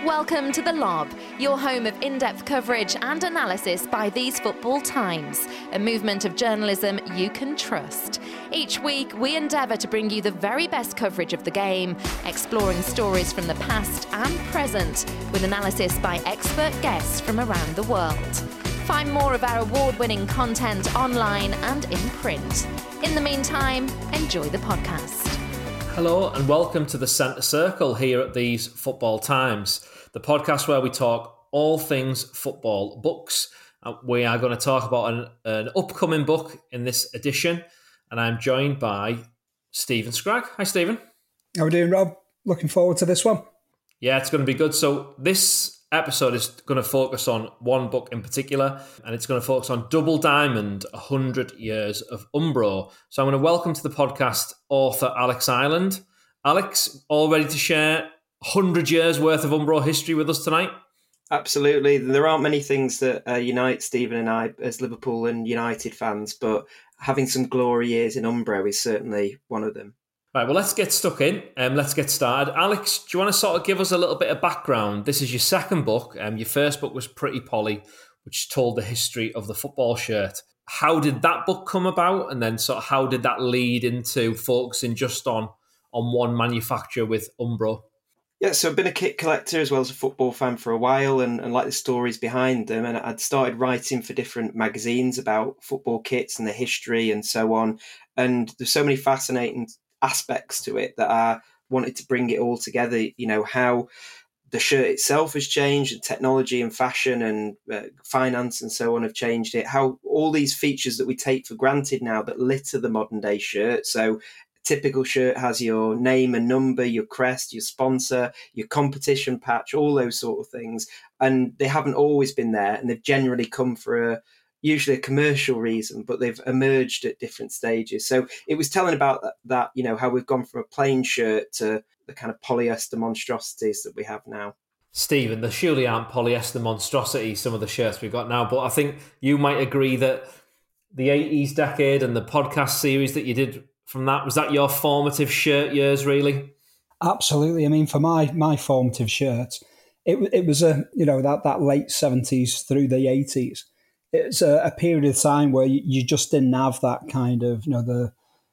Welcome to The Lob, your home of in-depth coverage and analysis by These Football Times, a movement of journalism you can trust. Each week, we endeavour to bring you the very best coverage of the game, exploring stories from the past and present, with analysis by expert guests from around the world. Find more of our award-winning content online and in print. In the meantime, enjoy the podcast. Hello and welcome to the Centre Circle here at These Football Times, the podcast where we talk all things football books. We are going to talk about an upcoming book in this edition, and I'm joined by Stephen Scragg. Hi, Stephen. How are we doing, Rob? Looking forward to this one. Yeah, it's going to be good. So this episode is going to focus on one book in particular, and it's going to focus on Double Diamond, 100 Years of Umbro. So I'm going to welcome to the podcast author Alex Ireland. Alex, all ready to share 100 years worth of Umbro history with us tonight? Absolutely. There aren't many things that unite Stephen and I as Liverpool and United fans, but having some glory years in Umbro is certainly one of them. Right, well, let's get stuck in. Let's get started. Alex, do you want to sort of give us a little bit of background? This is your second book. Your first book was Pretty Polly, which told the history of the football shirt. How did that book come about? And then sort of how did that lead into focusing just on one manufacturer with Umbro? Yeah, so I've been a kit collector as well as a football fan for a while and like the stories behind them. And I'd started writing for different magazines about football kits and the history and so on. And there's so many fascinating aspects to it that I wanted to bring it all together, you know, how the shirt itself has changed and technology and fashion and finance and so on have changed it, how all these features that we take for granted now that litter the modern day shirt. So a typical shirt has your name and number, your crest, your sponsor, your competition patch, all those sort of things. And they haven't always been there, and they've generally come for usually a commercial reason, but they've emerged at different stages. So it was telling about that, you know, how we've gone from a plain shirt to the kind of polyester monstrosities that we have now. Stephen, there surely aren't polyester monstrosities, some of the shirts we've got now, but I think you might agree that the 80s decade and the podcast series that you did from that, was that your formative shirt years, really? Absolutely. I mean, for my formative shirts, it was that late 70s through the 80s. It's a period of time where you just didn't have that kind of, you know,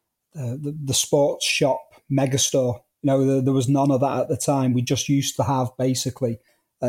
the sports shop megastore. You know, there was none of that at the time. We just used to have basically,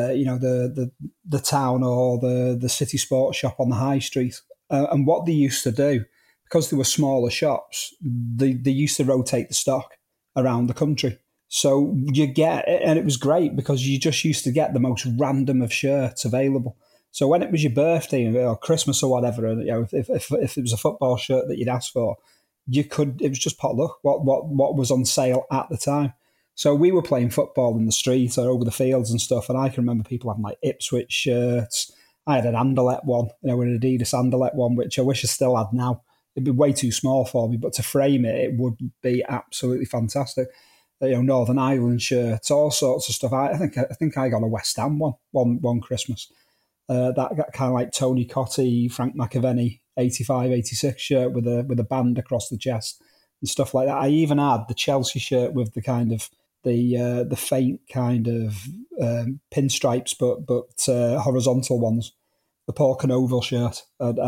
the town or the city sports shop on the high street. And what they used to do, because they were smaller shops, they used to rotate the stock around the country. So you get, and it was great because you just used to get the most random of shirts available. So when it was your birthday or Christmas or whatever, you know, if it was a football shirt that you'd asked for, it was just potluck, what was on sale at the time. So we were playing football in the street or over the fields and stuff, and I can remember people having like Ipswich shirts. I had an Anderlecht one, you know, an Adidas Anderlecht one, which I wish I still had now. It'd be way too small for me, but to frame it would be absolutely fantastic. You know, Northern Ireland shirts, all sorts of stuff. I think I got a West Ham one Christmas. That kind of like Tony Cottee, Frank McAvenny, 85, 86 shirt with a band across the chest and stuff like that. I even had the Chelsea shirt with the kind of the faint kind of pinstripes, but horizontal ones. The Paul Canoville shirt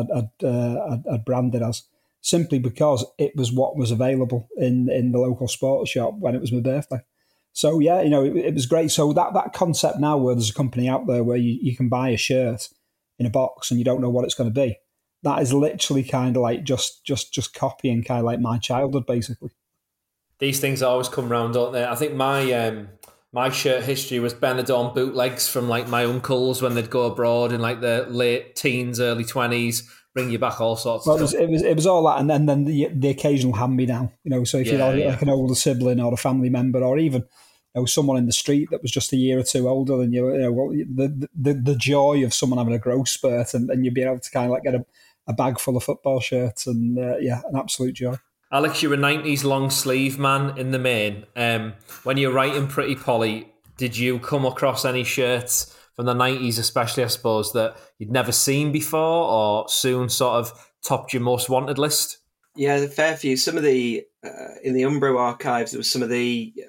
I'd branded as, simply because it was what was available in the local sports shop when it was my birthday. So, yeah, you know, it was great. So that concept now where there's a company out there where you can buy a shirt in a box and you don't know what it's going to be, that is literally kind of like just copying kind of like my childhood, basically. These things always come round, don't they? I think my shirt history was Benidorm bootlegs from like my uncles when they'd go abroad in like the late teens, early 20s, bring you back all sorts of stuff. It was all that, and then the occasional hand-me-down, you know, so if you're like an older sibling or a family member or even, you know, someone in the street that was just a year or two older than you, you know, well, the joy of someone having a growth spurt and you being able to kind of like get a bag full of football shirts and, an absolute joy. Alex, you're a 90s long sleeve man in the main. When you're writing Pretty Polly, did you come across any shirts from the 90s, especially, I suppose, that you'd never seen before or soon sort of topped your most wanted list? Yeah, a fair few. Some of the, in the Umbro archives, there was some of the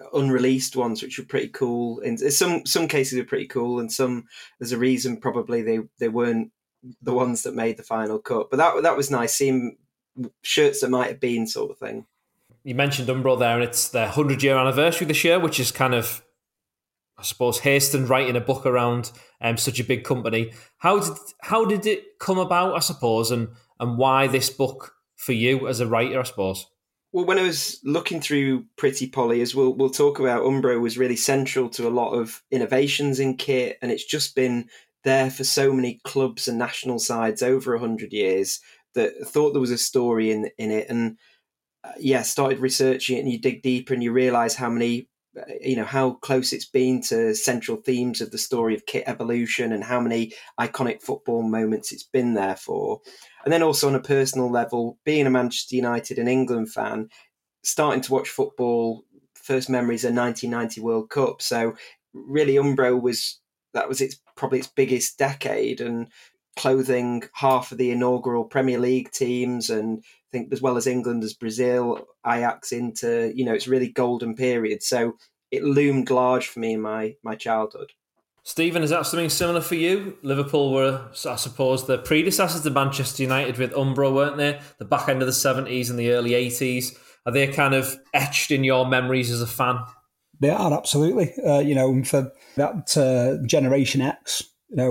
unreleased ones, which were pretty cool. And some cases are pretty cool, and some there's a reason probably they weren't the ones that made the final cut. But that was nice, seeing shirts that might have been, sort of thing. You mentioned Umbro there, and it's their 100-year anniversary this year, which is kind of, I suppose, hastened writing a book around such a big company. How did it come about, I suppose, and why this book for you as a writer, I suppose? Well, when I was looking through Pretty Polly, as we'll talk about, Umbro was really central to a lot of innovations in kit, and it's just been there for so many clubs and national sides over 100 years that I thought there was a story in it. And started researching it, and you dig deeper and you realise how many, how close it's been to central themes of the story of kit evolution and how many iconic football moments it's been there for. And then also on a personal level, being a Manchester United and England fan, starting to watch football, first memories are 1990 World Cup. So really Umbro was probably its biggest decade, and clothing half of the inaugural Premier League teams, and I think as well as England as Brazil, Ajax, into, it's really golden period. So it loomed large for me in my childhood. Stephen, is that something similar for you? Liverpool were, I suppose, the predecessors to Manchester United with Umbro, weren't they? The back end of the 70s and the early 80s. Are they kind of etched in your memories as a fan? They are, absolutely. For that Generation X,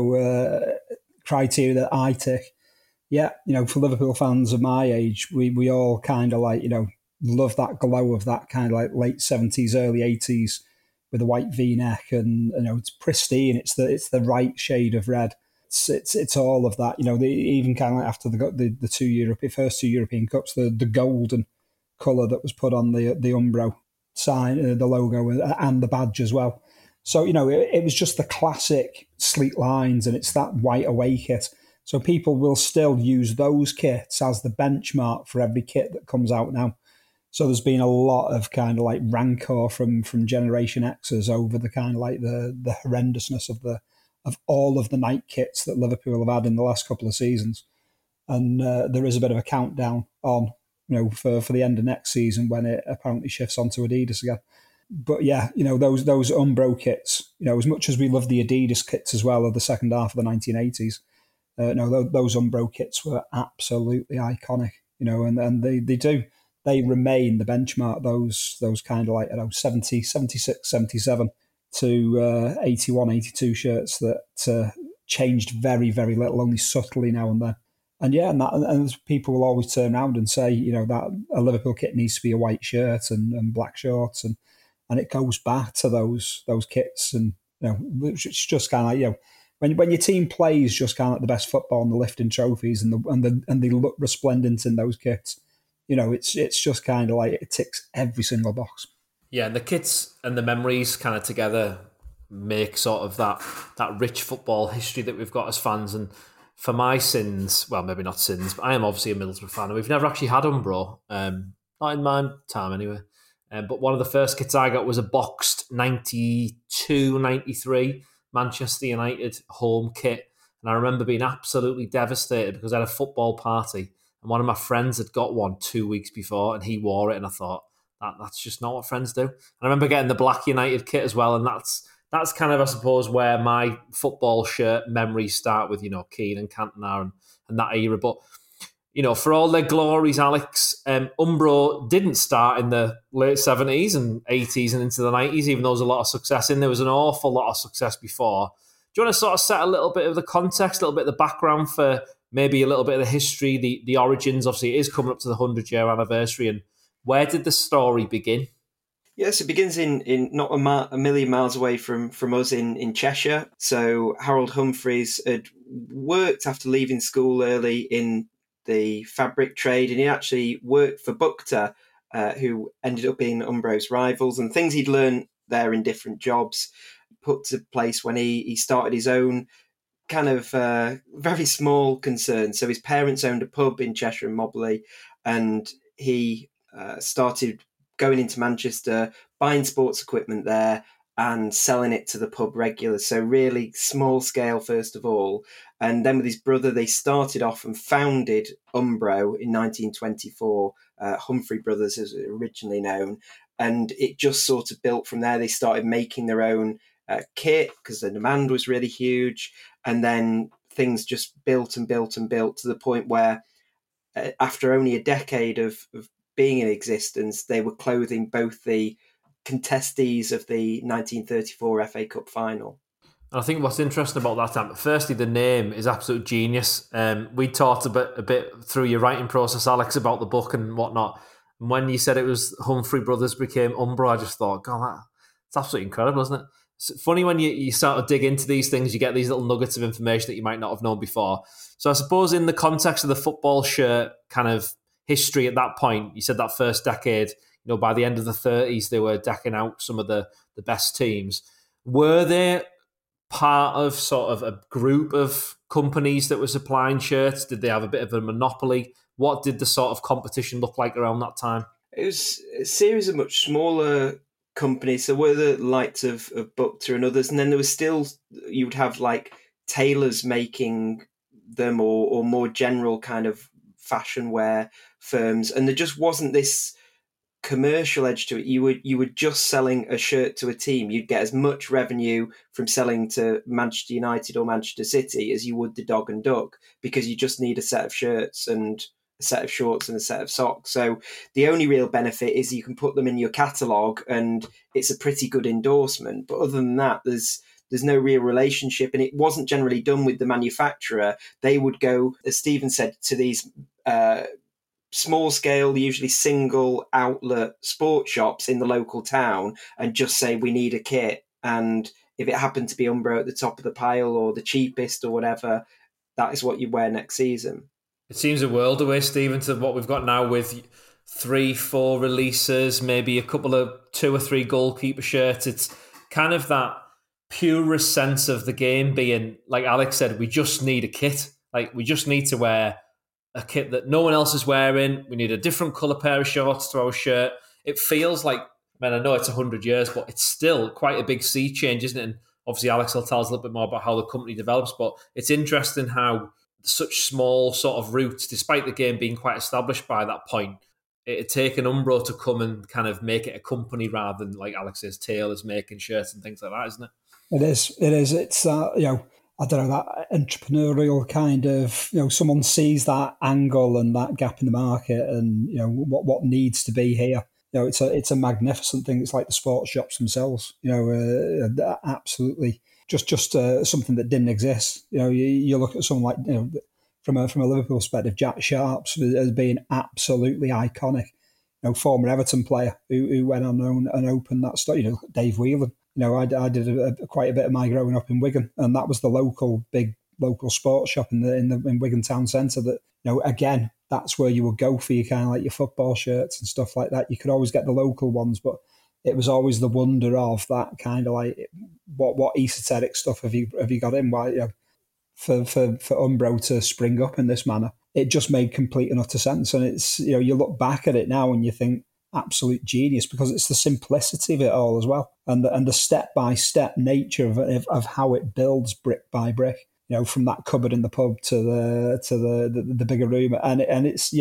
criteria that I tick, for Liverpool fans of my age, we all kind of love that glow of that kind of late 70s, early 80s with a white V-neck, and it's pristine. It's the right shade of red. It's all of that. Even kind of after the first two European Cups, the golden colour that was put on the Umbro sign, the logo, and the badge as well. So it was just the classic sleek lines, and it's that white away kit. So people will still use those kits as the benchmark for every kit that comes out now. So there's been a lot of kind of rancor from Generation X's over the kind of the horrendousness of all of the night kits that Liverpool have had in the last couple of seasons. And there is a bit of a countdown on, for the end of next season, when it apparently shifts onto Adidas again. But those Umbro kits, as much as we love the Adidas kits as well of the second half of the 1980s, those Umbro kits were absolutely iconic, and they remain the benchmark, those kind of 70, 76, 77 to 81, 82 shirts that changed very, very little, only subtly now and then. And people will always turn around and say, that a Liverpool kit needs to be a white shirt and black shorts, and it goes back to those kits, and it's just kind of when your team plays just kind of the best football and the lifting trophies and they look resplendent in those kits. It's just kind of it ticks every single box. Yeah, and the kits and the memories kind of together make sort of that rich football history that we've got as fans. And for my sins, well, maybe not sins, but I am obviously a Middlesbrough fan, and we've never actually had Umbro, not in my time anyway. But one of the first kits I got was a boxed 92, 93 Manchester United home kit. And I remember being absolutely devastated because I had a football party, and one of my friends had got one 2 weeks before, and he wore it, and I thought, that's just not what friends do. And I remember getting the black United kit as well, and that's kind of, I suppose, where my football shirt memories start with, Keane and Cantona and that era. But, for all their glories, Alex, Umbro didn't start in the late 70s and 80s and into the 90s, even though there was a lot of success in. There was an awful lot of success before. Do you want to sort of set a little bit of the context, a little bit of the background for maybe a little bit of the history, the origins? Obviously, it is coming up to the 100-year anniversary, and where did the story begin? Yes, it begins in not a million miles away from us in Cheshire. So Harold Humphreys had worked after leaving school early in the fabric trade, and he actually worked for Bukta, who ended up being Umbro's rivals, and things he'd learned there in different jobs put to place when he started his own kind of very small concern. So his parents owned a pub in Cheshire and Mobley, and he started going into Manchester, buying sports equipment there and selling it to the pub regulars. So really small scale, first of all. And then with his brother, they started off and founded Umbro in 1924, Humphrey Brothers as originally known. And it just sort of built from there. They started making their own kit because the demand was really huge. And then things just built and built and built to the point where after only a decade of being in existence, they were clothing both the contestees of the 1934 FA Cup final. I think what's interesting about that time, firstly, the name is absolute genius. We talked a bit through your writing process, Alex, about the book and whatnot. And when you said it was Humphrey Brothers became Umbro, I just thought, God, that's absolutely incredible, isn't it? It's funny when you start to dig into these things, you get these little nuggets of information that you might not have known before. So I suppose in the context of the football shirt kind of history at that point, you said that first decade, by the end of the 30s, they were decking out some of the best teams. Were they part of sort of a group of companies that were supplying shirts? Did they have a bit of a monopoly? What did the sort of competition look like around that time? It was a series of much smaller companies. There were the likes of Bukta and others, and then there was still, you would have like tailors making them or more general kind of fashion wear firms, and there just wasn't this commercial edge to it. You were just selling a shirt to a team. You'd get as much revenue from selling to Manchester United or Manchester City as you would the Dog and Duck, because you just need a set of shirts and a set of shorts and a set of socks. So the only real benefit is you can put them in your catalogue and it's a pretty good endorsement. But other than that, there's no real relationship, and it wasn't generally done with the manufacturer. They would go, as Stephen said, to these small scale, usually single outlet sports shops in the local town and just say, we need a kit. And if it happened to be Umbro at the top of the pile or the cheapest or whatever, that is what you wear next season. It seems a world away, Stephen, to what we've got now with 3-4 releases, maybe a couple of 2 or 3 goalkeeper shirts. It's kind of that purest sense of the game being, like Alex said, we just need a kit. Like, we just need to wear a kit that no one else is wearing. We need a different colour pair of shorts to our shirt. It feels like, man, I know it's 100 years, but it's still quite a big sea change, isn't it? And obviously Alex will tell us a little bit more about how the company develops, but it's interesting how such small sort of roots, despite the game being quite established by that point, it had taken Umbro to come and kind of make it a company rather than, like Alex says, tailors making shirts and things like that, isn't it? It is. It's, I don't know, that entrepreneurial kind of, someone sees that angle and that gap in the market and, what needs to be here. It's a magnificent thing. It's like the sports shops themselves, absolutely. Just something that didn't exist. You look at someone like, from a Liverpool perspective, Jack Sharps as being absolutely iconic. Former Everton player who went on and opened that store. Dave Whelan. I did quite a bit of my growing up in Wigan, and that was the big local sports shop in Wigan town centre. That again, that's where you would go for your kind of like your football shirts and stuff like that. You could always get the local ones, but it was always the wonder of that kind of like what esoteric stuff have you got in? Why for Umbro to spring up in this manner, it just made complete and utter sense. And it's you look back at it now and you think, absolute genius, because it's the simplicity of it all as well, and the step-by-step nature of how it builds brick by brick. From that cupboard in the pub to the bigger room, and it's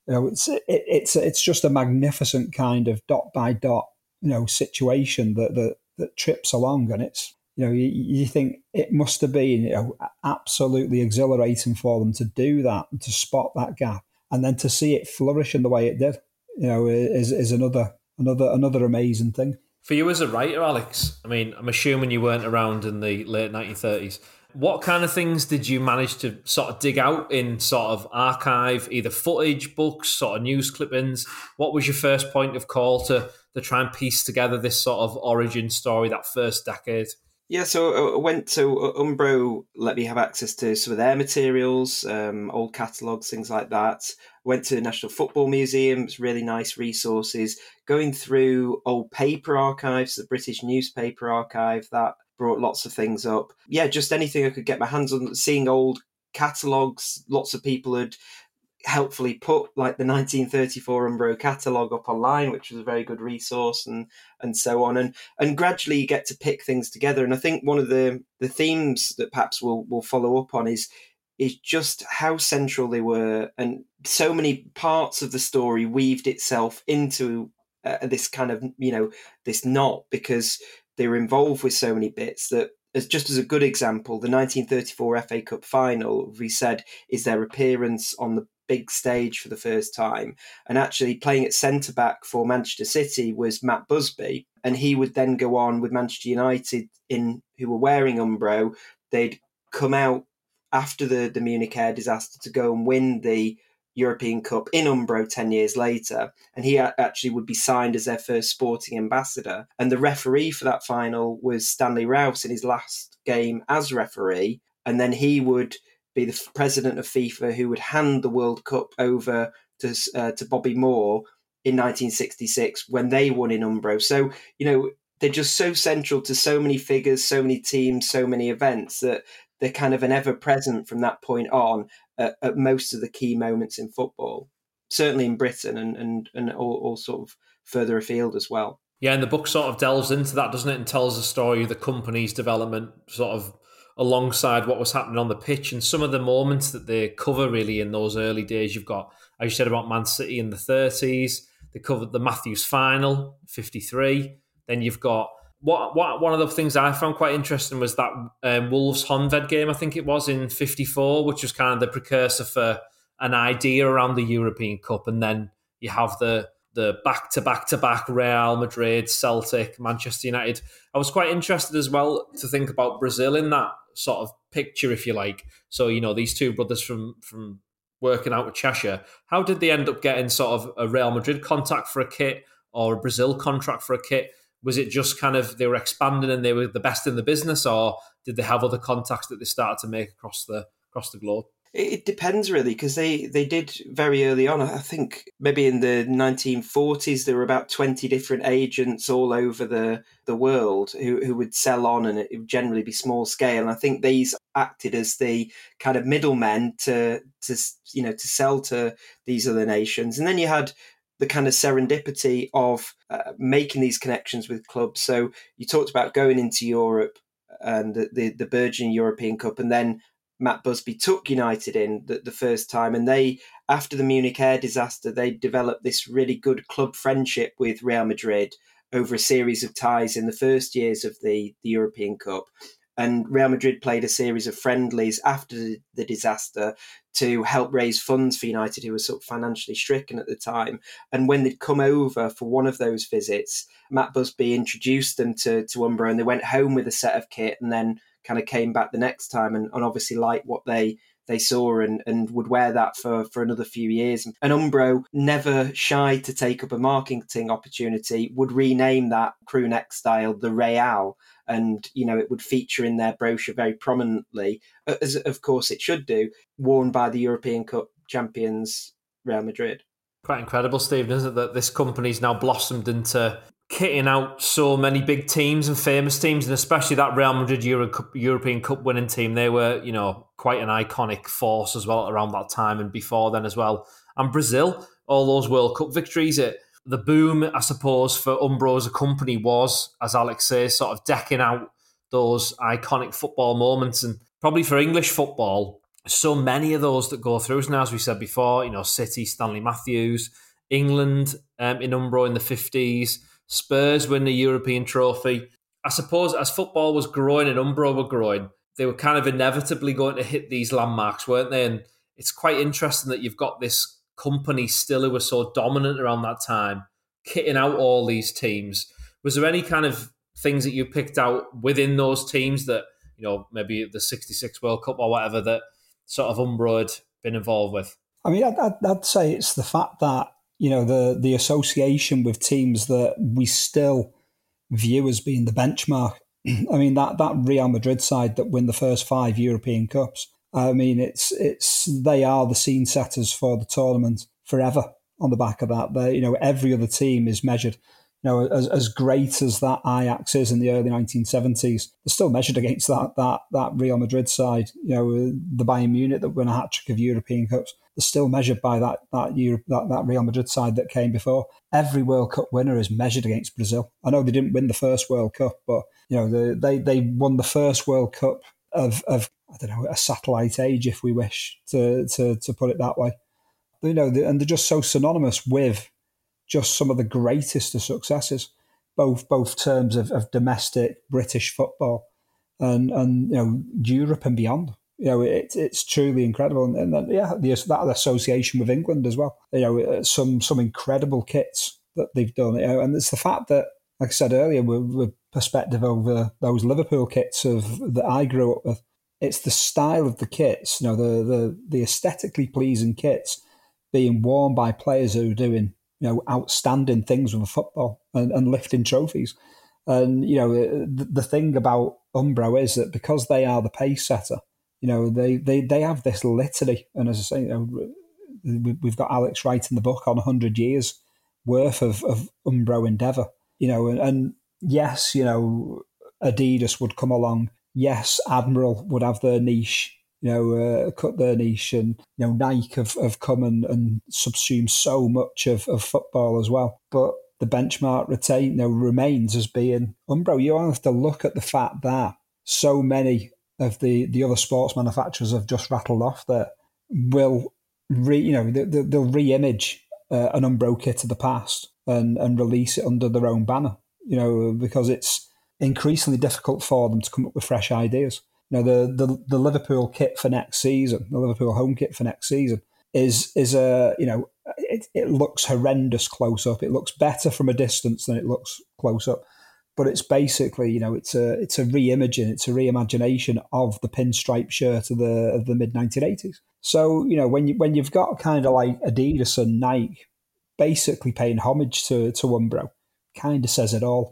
it's just a magnificent kind of dot by dot situation that trips along, and it's you think it must have been absolutely exhilarating for them to do that and to spot that gap, and then to see it flourish in the way it did. Is another amazing thing. For you as a writer, Alex, I mean, I'm assuming you weren't around in the late 1930s. What kind of things did you manage to sort of dig out in sort of archive, either footage, books, sort of news clippings? What was your first point of call to try and piece together this sort of origin story, that first decade? Yeah, so Umbro let me have access to some of their materials, old catalogues, things like that. Went to the National Football Museum, it's really nice resources. Going through old paper archives, the British Newspaper Archive, that brought lots of things up. Yeah, just anything I could get my hands on, seeing old catalogues. Lots of people had helpfully put like the 1934 Umbro catalogue up online, which was a very good resource, and so on. And gradually you get to pick things together. And I think one of the themes that perhaps we'll follow up on is just how central they were, and so many parts of the story weaved itself into this kind of, this knot, because they were involved with so many bits that, just as a good example, the 1934 FA Cup final, we said, is their appearance on the big stage for the first time. And actually playing at centre-back for Manchester City was Matt Busby. And he would then go on with Manchester United, who were wearing Umbro. They'd come out after the Munich air disaster to go and win the European Cup in Umbro 10 years later, and he actually would be signed as their first sporting ambassador. And the referee for that final was Stanley Rouse in his last game as referee, and then he would be the president of FIFA, who would hand the World Cup over to Bobby Moore in 1966 when they won in Umbro. So, they're just so central to so many figures, so many teams, so many events, that they're kind of an ever-present from that point on at most of the key moments in football, certainly in Britain and all sort of further afield as well. Yeah, and the book sort of delves into that, doesn't it, and tells the story of the company's development sort of alongside what was happening on the pitch, and some of the moments that they cover really in those early days. You've got, as you said, about Man City in the 30s. They covered the Matthews final, 53. Then you've got one of the things I found quite interesting was that Wolves Honved game, I think it was, in 54, which was kind of the precursor for an idea around the European Cup. And then you have the back-to-back Real Madrid, Celtic, Manchester United. I was quite interested as well to think about Brazil in that sort of picture, if you like. So, these two brothers from working out with Cheshire, how did they end up getting sort of a Real Madrid contact for a kit or a Brazil contract for a kit? Was it just kind of they were expanding and they were the best in the business, or did they have other contacts that they started to make across the globe? It depends really, because they did very early on. I think maybe in the 1940s there were about 20 different agents all over the world who would sell on, and it would generally be small scale. And I think these acted as the kind of middlemen to sell to these other nations. And then you had the kind of serendipity of making these connections with clubs. So you talked about going into Europe and the burgeoning European Cup, and then Matt Busby took United in the first time, and they, after the Munich air disaster, they developed this really good club friendship with Real Madrid over a series of ties in the first years of the European Cup. And Real Madrid played a series of friendlies after the disaster to help raise funds for United, who was sort of financially stricken at the time. And when they'd come over for one of those visits, Matt Busby introduced them to Umbro, and they went home with a set of kit and then kind of came back the next time and obviously liked what they saw and would wear that for another few years. And Umbro, never shy to take up a marketing opportunity, would rename that crew neck style the Real. And, it would feature in their brochure very prominently, as of course it should do, worn by the European Cup champions Real Madrid. Quite incredible, Stephen, isn't it, that this company's now blossomed into kitting out so many big teams and famous teams, and especially that Real Madrid European Cup winning team. They were, quite an iconic force as well around that time and before then as well. And Brazil, all those World Cup victories, the boom, I suppose, for Umbro as a company was, as Alex says, sort of decking out those iconic football moments. And probably for English football, so many of those that go through, and as we said before, City, Stanley Matthews, England in Umbro in the 50s, Spurs win the European trophy. I suppose as football was growing and Umbro were growing, they were kind of inevitably going to hit these landmarks, weren't they? And it's quite interesting that you've got this company still who was so dominant around that time, kitting out all these teams. Was there any kind of things that you picked out within those teams that, maybe the 66 World Cup or whatever, that sort of Umbro had been involved with? I mean, I'd say it's the fact that, the association with teams that we still view as being the benchmark. I mean, that Real Madrid side that win the first 5 European Cups, I mean, they are the scene setters for the tournament forever on the back of that. Every other team is measured. As great as that Ajax is in the early 1970s, they're still measured against that Real Madrid side. The Bayern Munich that won a hat-trick of European Cups, they're still measured by that Real Madrid side that came before. Every World Cup winner is measured against Brazil. I know they didn't win the first World Cup, but they won the first World Cup of I don't know, a satellite age, if we wish to put it that way. And they're just so synonymous with just some of the greatest of successes, both terms of domestic British football and Europe and beyond. It's truly incredible, and then, that association with England as well. Some incredible kits that they've done, and it's the fact that, like I said earlier, with perspective over those Liverpool kits that I grew up with, it's the style of the kits, the aesthetically pleasing kits being worn by players who are doing outstanding things with football and lifting trophies. And the thing about Umbro is that because they are the pace setter, they have this litany. And as I say, we've got Alex writing the book on 100 years worth of Umbro endeavour. And yes, Adidas would come along. Yes, Admiral would have their niche, cut their niche, and Nike have come and subsumed so much of football as well. But the benchmark remains as being Umbro. You have to look at the fact that so many of the other sports manufacturers have just rattled off that will they'll re-image an Umbro kit of the past and release it under their own banner. Because it's increasingly difficult for them to come up with fresh ideas. The Liverpool kit for next season, the Liverpool home kit for next season, is it looks horrendous close up. It looks better from a distance than it looks close up, but it's basically it's a re-imaging, it's a reimagination of the pinstripe shirt of the mid 1980s. So when you've got kind of like Adidas and Nike basically paying homage to Umbro, kind of says it all.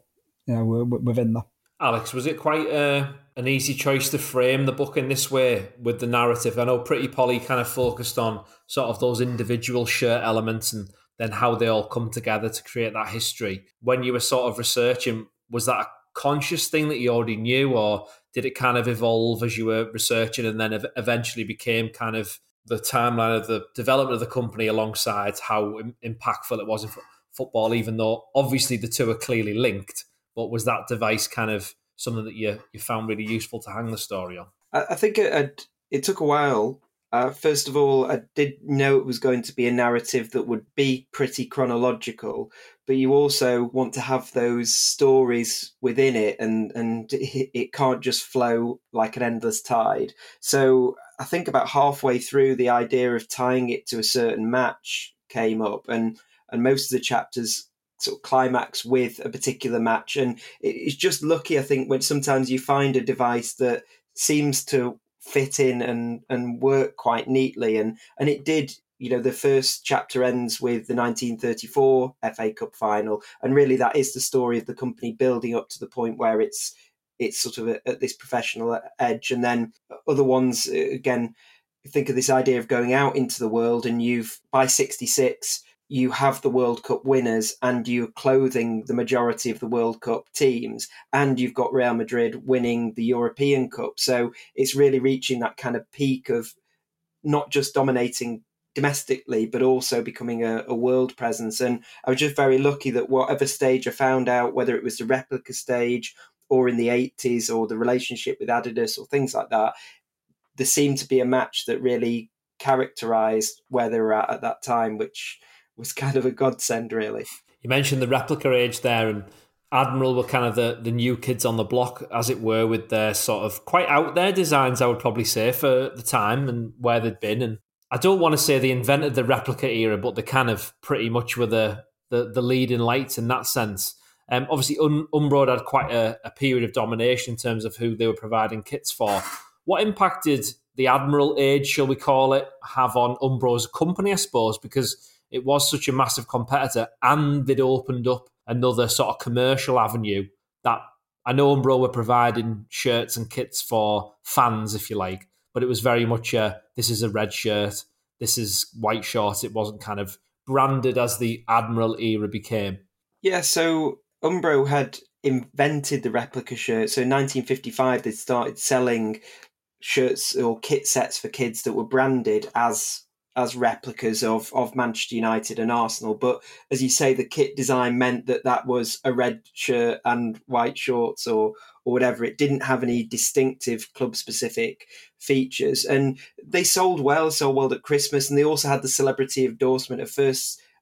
Within that. Alex, was it quite an easy choice to frame the book in this way with the narrative? I know Pretty Polly kind of focused on sort of those individual shirt elements and then how they all come together to create that history. When you were sort of researching, was that a conscious thing that you already knew, or did it kind of evolve as you were researching and then eventually became kind of the timeline of the development of the company alongside how impactful it was in football, even though obviously the two are clearly linked? But was that device kind of something that you found really useful to hang the story on? I think it took a while. First of all, I did know it was going to be a narrative that would be pretty chronological, but you also want to have those stories within it, and it can't just flow like an endless tide. So I think about halfway through, the idea of tying it to a certain match came up, and most of the chapters sort of climax with a particular match. And it's just lucky, I think, when sometimes you find a device that seems to fit in and work quite neatly. And it did. The first chapter ends with the 1934 FA Cup final. And really that is the story of the company building up to the point where it's sort of at this professional edge. And then other ones, again, think of this idea of going out into the world, and by 66, you have the World Cup winners and you're clothing the majority of the World Cup teams, and you've got Real Madrid winning the European Cup. So it's really reaching that kind of peak of not just dominating domestically, but also becoming a world presence. And I was just very lucky that whatever stage I found out, whether it was the replica stage or in the 80s or the relationship with Adidas or things like that, there seemed to be a match that really characterized where they were at that time, which was kind of a godsend, really. You mentioned the replica age there, and Admiral were kind of the new kids on the block, as it were, with their sort of quite out there designs, I would probably say, for the time and where they'd been. And I don't want to say they invented the replica era, but they kind of pretty much were the leading lights in that sense. Obviously, Umbro had quite a period of domination in terms of who they were providing kits for. What impact did the Admiral age, shall we call it, have on Umbro's company, I suppose, because it was such a massive competitor and they'd opened up another sort of commercial avenue that I know Umbro were providing shirts and kits for fans, if you like, but it was very much this is a red shirt, this is white shorts. It wasn't kind of branded as the Admiral era became. Yeah, so Umbro had invented the replica shirt. So in 1955, they started selling shirts or kit sets for kids that were branded as replicas of Manchester United and Arsenal. But as you say, the kit design meant that was a red shirt and white shorts or whatever. It didn't have any distinctive club-specific features. And they sold well at Christmas, and they also had the celebrity endorsement of first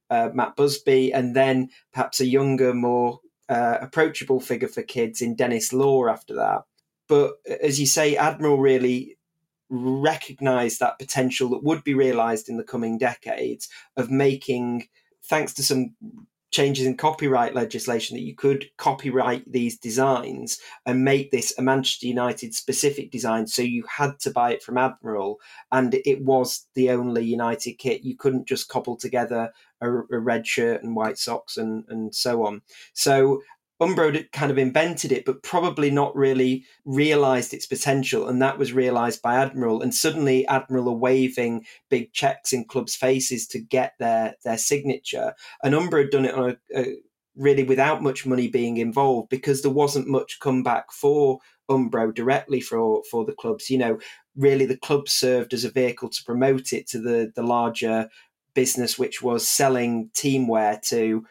Matt Busby, and then perhaps a younger, more approachable figure for kids in Denis Law after that. But as you say, Admiral really recognised that potential that would be realised in the coming decades of making, thanks to some changes in copyright legislation, that you could copyright these designs and make this a Manchester United specific design. So you had to buy it from Admiral, and it was the only United kit. You couldn't just cobble together a red shirt and white socks and so on. So Umbro kind of invented it, but probably not really realised its potential, and that was realised by Admiral. And suddenly Admiral are waving big cheques in clubs' faces to get their signature. And Umbro had done it on really without much money being involved, because there wasn't much comeback for Umbro directly for the clubs. Really the club served as a vehicle to promote it to the larger business, which was selling teamwear to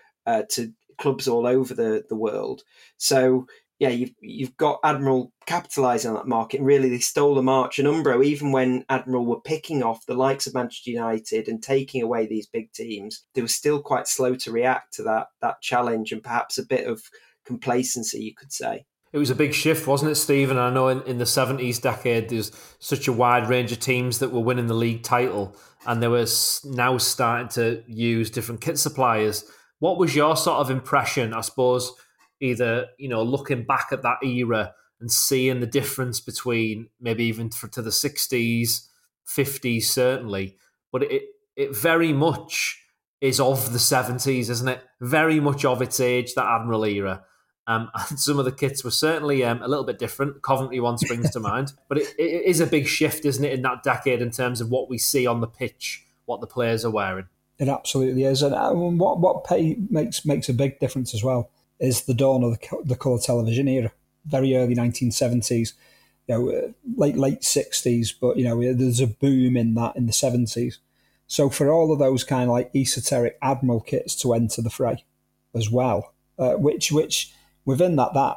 clubs all over the world. So yeah, you've got Admiral capitalising on that market, and really they stole the march. And Umbro, even when Admiral were picking off the likes of Manchester United and taking away these big teams, they were still quite slow to react to that challenge, and perhaps a bit of complacency, you could say. It was a big shift, wasn't it, Stephen? I know in the 70s decade, there's such a wide range of teams that were winning the league title, and they were now starting to use different kit suppliers. What was your sort of impression, I suppose, either, looking back at that era and seeing the difference between maybe even to the 60s, 50s, certainly, but it very much is of the 70s, isn't it? Very much of its age, that Admiral era. And some of the kits were certainly a little bit different. Coventry one springs to mind. But it is a big shift, isn't it, in that decade in terms of what we see on the pitch, what the players are wearing. It absolutely is. And what makes a big difference as well is the dawn of the colour television era. Very early 1970s, late 60s, but there's a boom in that in the 70s. So for all of those kind of like esoteric Admiral kits to enter the fray as well, which within that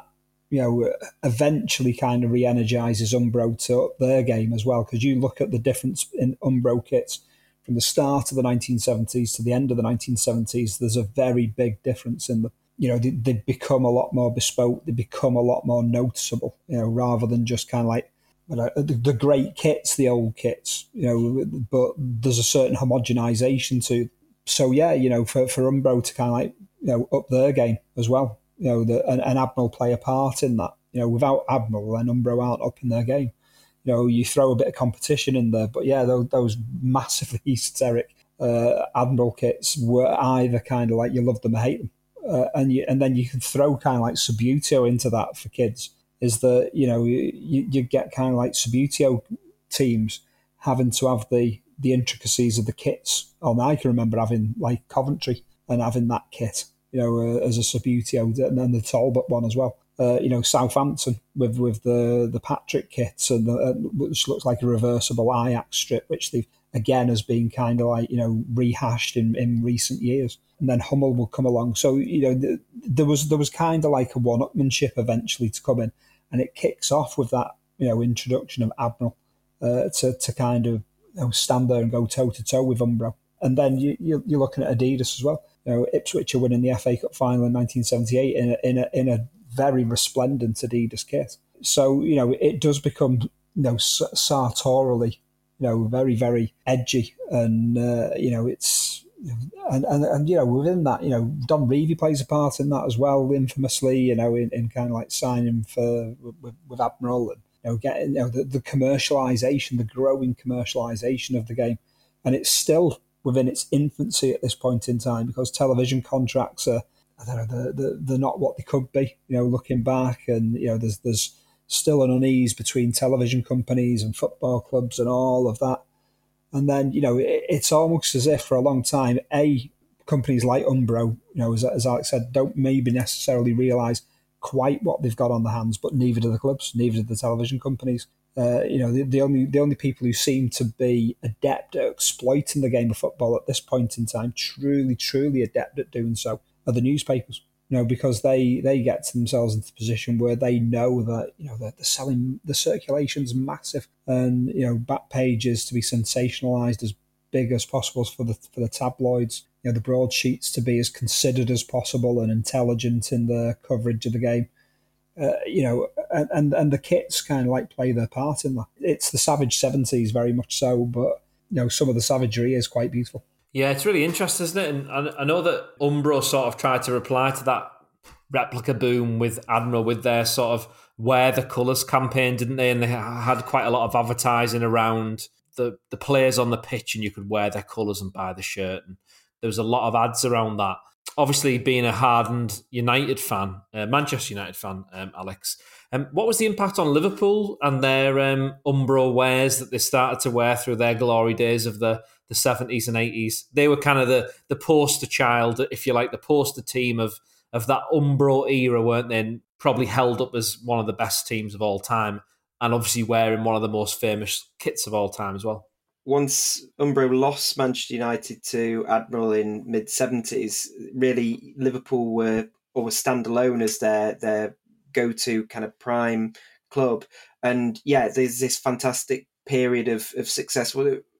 eventually kind of re-energises Umbro to up their game as well, because you look at the difference in Umbro kits from the start of the 1970s to the end of the 1970s, there's a very big difference in them. They become a lot more bespoke, they become a lot more noticeable, rather than just kind of like the great kits, the old kits, but there's a certain homogenisation to them. So yeah, for Umbro to kind of like, up their game as well, and Admiral play a part in that. Without Admiral, then Umbro aren't up in their game. You throw a bit of competition in there, but yeah, those massively esoteric Admiral kits were either kind of like you love them or hate them, and then you can throw kind of like Subbuteo into that for kids. Is that you get kind of like Subbuteo teams having to have the intricacies of the kits. I can remember having like Coventry and having that kit, as a Subbuteo, and then the Talbot one as well. Southampton with the Patrick kits, and which looks like a reversible Ajax strip, which they've again has been kind of like rehashed in recent years. And then Hummel will come along. So there was kind of like a one-upmanship eventually to come in, and it kicks off with that introduction of Admiral to kind of stand there and go toe to toe with Umbro. And then you're looking at Adidas as well. Ipswich are winning the FA Cup final in 1978 in a very resplendent Adidas kit. So it does become sartorially very, very edgy, and it's and within that Don Revie plays a part in that as well, infamously in kind of like signing with Admiral, and getting the commercialisation, the growing commercialisation of the game, and it's still within its infancy at this point in time, because television contracts are, they're not what they could be, looking back, and there's still an unease between television companies and football clubs and all of that. And then it's almost as if for a long time, companies like Umbro, as Alex said, don't maybe necessarily realise quite what they've got on their hands, but neither do the clubs, neither do the television companies. The only people who seem to be adept at exploiting the game of football at this point in time, truly adept at doing so, are the newspapers. Because they get themselves into a position where they know that that the circulation's massive, and back pages to be sensationalized as big as possible for the tabloids. The broadsheets to be as considered as possible and intelligent in the coverage of the game. And the kits kind of like play their part in that. It's the savage 70s very much so, but some of the savagery is quite beautiful. Yeah, it's really interesting, isn't it? And I know that Umbro sort of tried to reply to that replica boom with Admiral with their sort of wear the colours campaign, didn't they? And they had quite a lot of advertising around the players on the pitch, and you could wear their colours and buy the shirt. And there was a lot of ads around that. Obviously, being a hardened United fan, Manchester United fan, Alex, what was the impact on Liverpool and their Umbro wears that they started to wear through their glory days of the 70s and 80s? They were kind of the poster child, if you like, the poster team of that Umbro era, weren't they? And probably held up as one of the best teams of all time, and obviously wearing one of the most famous kits of all time as well. Once Umbro lost Manchester United to Admiral in mid-70s, really Liverpool were standalone as their go-to kind of prime club. And yeah, there's this fantastic period of success.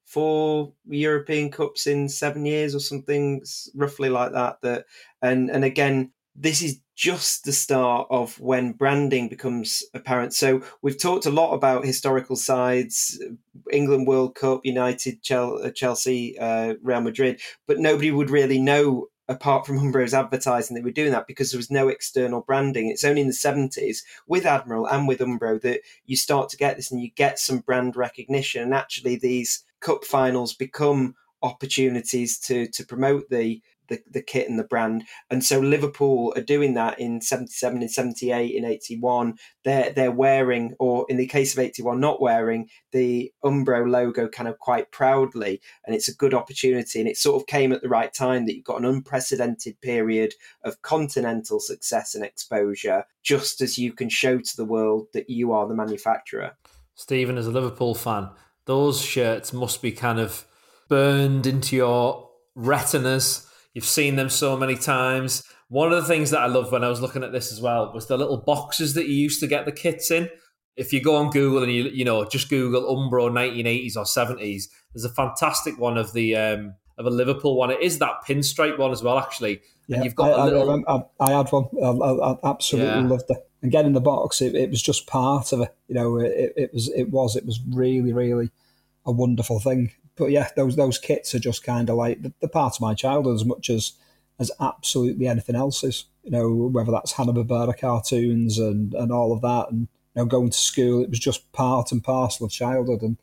4 European Cups in 7 years or something, roughly like that. And again, this is just the start of when branding becomes apparent. So we've talked a lot about historical sides, England World Cup, United, Chelsea, Real Madrid, but nobody would really know, apart from Umbro's advertising, that we're doing that because there was no external branding. It's only in the 70s with Admiral and with Umbro that you start to get this and you get some brand recognition. And actually these cup finals become opportunities to promote the kit and the brand. And so Liverpool are doing that in 77, in 78, in 81. They're wearing, or in the case of 81, not wearing the Umbro logo kind of quite proudly. And it's a good opportunity. And it sort of came at the right time that you've got an unprecedented period of continental success and exposure, just as you can show to the world that you are the manufacturer. Stephen, as a Liverpool fan, those shirts must be kind of burned into your retinas. You've seen them so many times. One of the things that I loved when I was looking at this as well was the little boxes that you used to get the kits in. If you go on Google and you just Google Umbro 1980s or 70s, there's a fantastic one of a Liverpool one. It is that pinstripe one as well, actually. Yeah, and you've got I had one. I absolutely loved it. And getting the box, it was just part of it. It was really, really a wonderful thing. But yeah, those kits are just kind of like the part of my childhood as much as absolutely anything else is. Whether that's Hanna-Barbera cartoons and all of that, and going to school, it was just part and parcel of childhood. And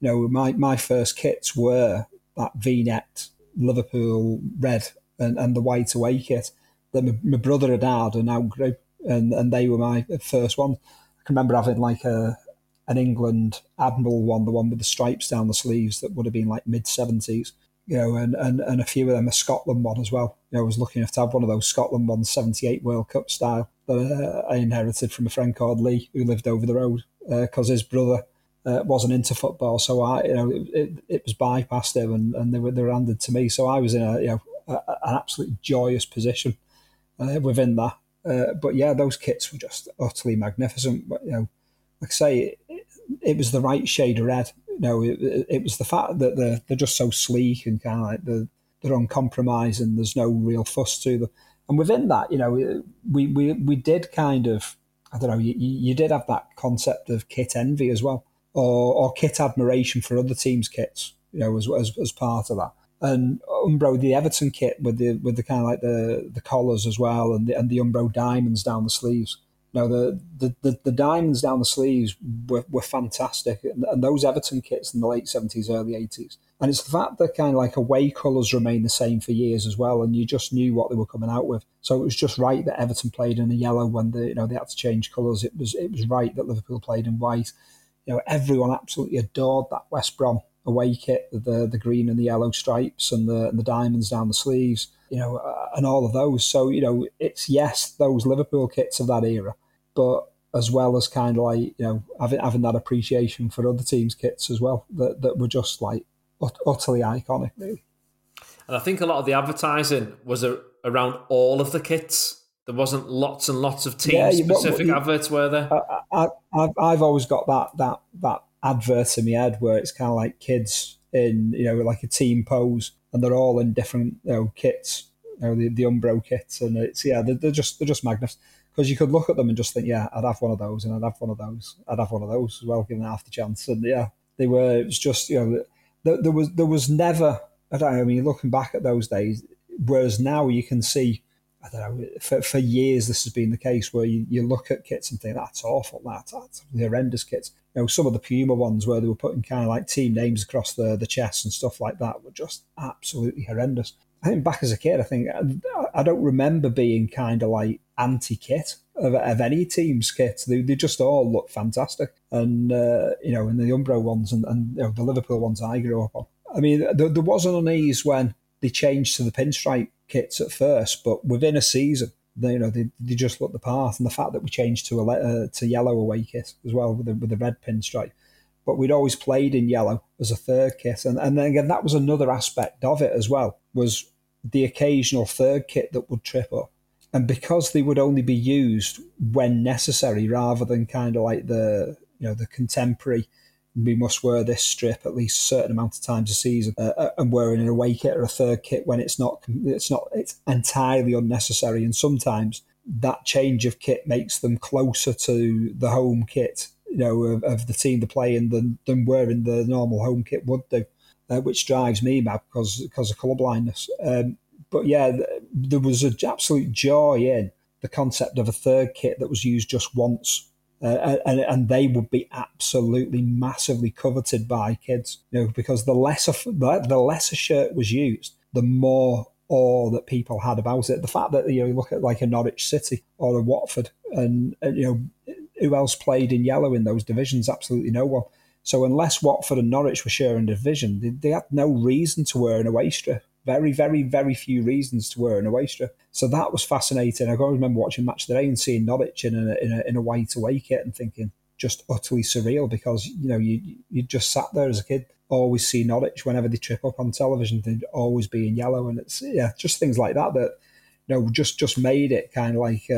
my first kits were that V-necked Liverpool red and the white away kit that my brother had and outgrew, and they were my first ones. I can remember having like an England Admiral one, the one with the stripes down the sleeves, that would have been like mid-70s, and a few of them, a Scotland one as well. I was lucky enough to have one of those Scotland ones, 78 World Cup style, that I inherited from a friend called Lee, who lived over the road, because his brother wasn't into football, so it was bypassed him, and they were handed to me. So I was in an absolutely joyous position within that. But yeah, those kits were just utterly magnificent. But like I say, it was the right shade of red. It was the fact that they're just so sleek and kind of like they're uncompromising. There's no real fuss to them. And within that, we did kind of, I don't know, you did have that concept of kit envy as well, or kit admiration for other teams' kits, as part of that. And Umbro, the Everton kit with the kind of like the collars as well, and the Umbro diamonds down the sleeves. The diamonds down the sleeves were fantastic, and those Everton kits in the late 70s, early 80s. And it's the fact that kind of like away colours remained the same for years as well, and you just knew what they were coming out with. So it was just right that Everton played in a yellow when they had to change colours. It was right that Liverpool played in white. Everyone absolutely adored that West Brom away kit, the green and the yellow stripes and the diamonds down the sleeves, and all of those. So, it's, yes, those Liverpool kits of that era, but as well as kind of like, having that appreciation for other teams' kits as well, that were just like utterly iconic, really. And I think a lot of the advertising was around all of the kits. There wasn't lots and lots of team-specific adverts, were there? I've always got that advert in my head where it's kind of like kids in, like a team pose, and they're all in different, kits, the Umbro kits, and they're just magnificent. Because you could look at them and just think, yeah, I'd have one of those, and I'd have one of those, I'd have one of those as well, given half the chance. And yeah, they were. It was just, there was never. I don't know. I mean, looking back at those days, whereas now you can see, I don't know, for years this has been the case where you look at kits and think, that's awful, that's horrendous kits. Some of the Puma ones where they were putting kind of like team names across the chest and stuff like that were just absolutely horrendous. I think back as a kid, I don't remember being kind of like anti-kit of any team's kit. They just all look fantastic. And, in the Umbro ones and the Liverpool ones I grew up on. I mean, there was an unease when they changed to the pinstripe kits at first, but within a season, they just looked the part. And the fact that we changed to yellow away kit as well with the red pinstripe, but we'd always played in yellow as a third kit, and then again that was another aspect of it as well, was the occasional third kit that would trip up, and because they would only be used when necessary rather than kind of like the contemporary. We must wear this strip at least a certain amount of times a season, and wearing an away kit or a third kit when it's entirely unnecessary. And sometimes that change of kit makes them closer to the home kit, of the team they're playing than wearing the normal home kit would do, which drives me mad because of colour blindness. But yeah, there was an absolute joy in the concept of a third kit that was used just once. And they would be absolutely massively coveted by kids, because the less a shirt was used, the more awe that people had about it. The fact that you look at like a Norwich City or a Watford, and who else played in yellow in those divisions? Absolutely no one. So unless Watford and Norwich were sharing a division, they had no reason to wear an away strip. Very, very, very few reasons to wear an away strip. So that was fascinating. I always remember watching Match of the Day and seeing Norwich in a white away kit and thinking just utterly surreal, because you just sat there as a kid, always see Norwich whenever they trip up on television. They'd always be in yellow, and it's just things like that just made it kind of like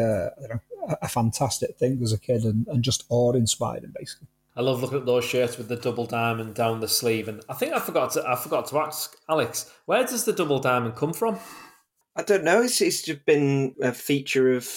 a fantastic thing as a kid, and just awe-inspiring basically. I love looking at those shirts with the double diamond down the sleeve, and I think I forgot to ask Alex, where does the double diamond come from? I don't know. It's just been a feature of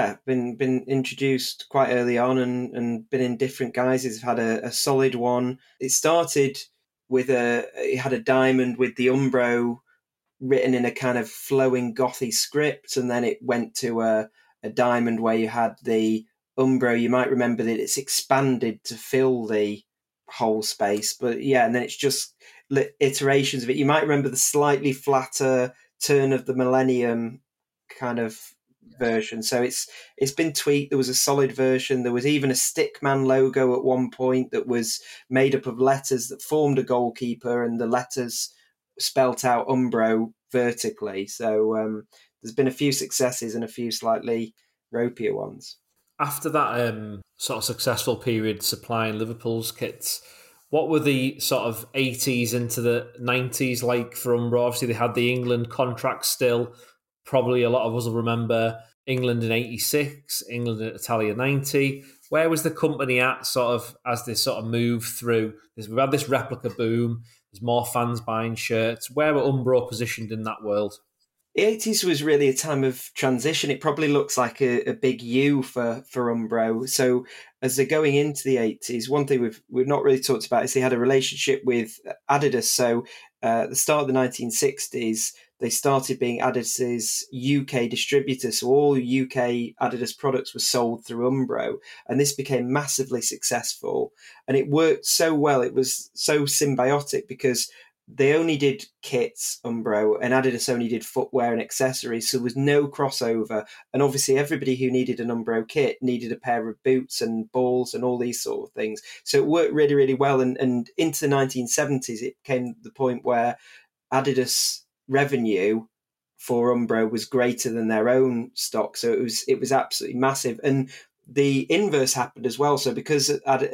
been introduced quite early on, and been in different guises. I've had a solid one. It started with it had a diamond with the Umbro written in a kind of flowing gothy script, and then it went to a diamond where you had the Umbro. You might remember that it's expanded to fill the whole space, but and then it's just iterations of it. You might remember the slightly flatter turn of the millennium kind of version. So it's been tweaked. There was a solid version. There was even a Stickman logo at one point that was made up of letters that formed a goalkeeper, and the letters spelt out Umbro vertically. So there's been a few successes and a few slightly ropier ones. After that sort of successful period supplying Liverpool's kits, what were the sort of 80s into the 90s like for Umbro? Obviously, they had the England contract still. Probably a lot of us will remember England in 86, England in Italia 90. Where was the company at sort of as they sort of moved through? We've had this replica boom. There's more fans buying shirts. Where were Umbro positioned in that world? The 80s was really a time of transition. It probably looks like a big U for Umbro. So as they're going into the 80s, one thing we've not really talked about is they had a relationship with Adidas. So at the start of the 1960s, they started being Adidas's UK distributor. So all UK Adidas products were sold through Umbro. And this became massively successful. And it worked so well. It was so symbiotic because they only did kits, Umbro, and Adidas only did footwear and accessories, so there was no crossover. And obviously everybody who needed an Umbro kit needed a pair of boots and balls and all these sort of things. So it worked really, really well. And into the 1970s, it came to the point where Adidas revenue for Umbro was greater than their own stock. So it was absolutely massive. And the inverse happened as well. So because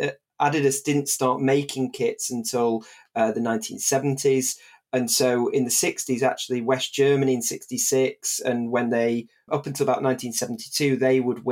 Adidas didn't start making kits until the 1970s. And so in the 60s, actually, West Germany in 66, and when up until about 1972, they would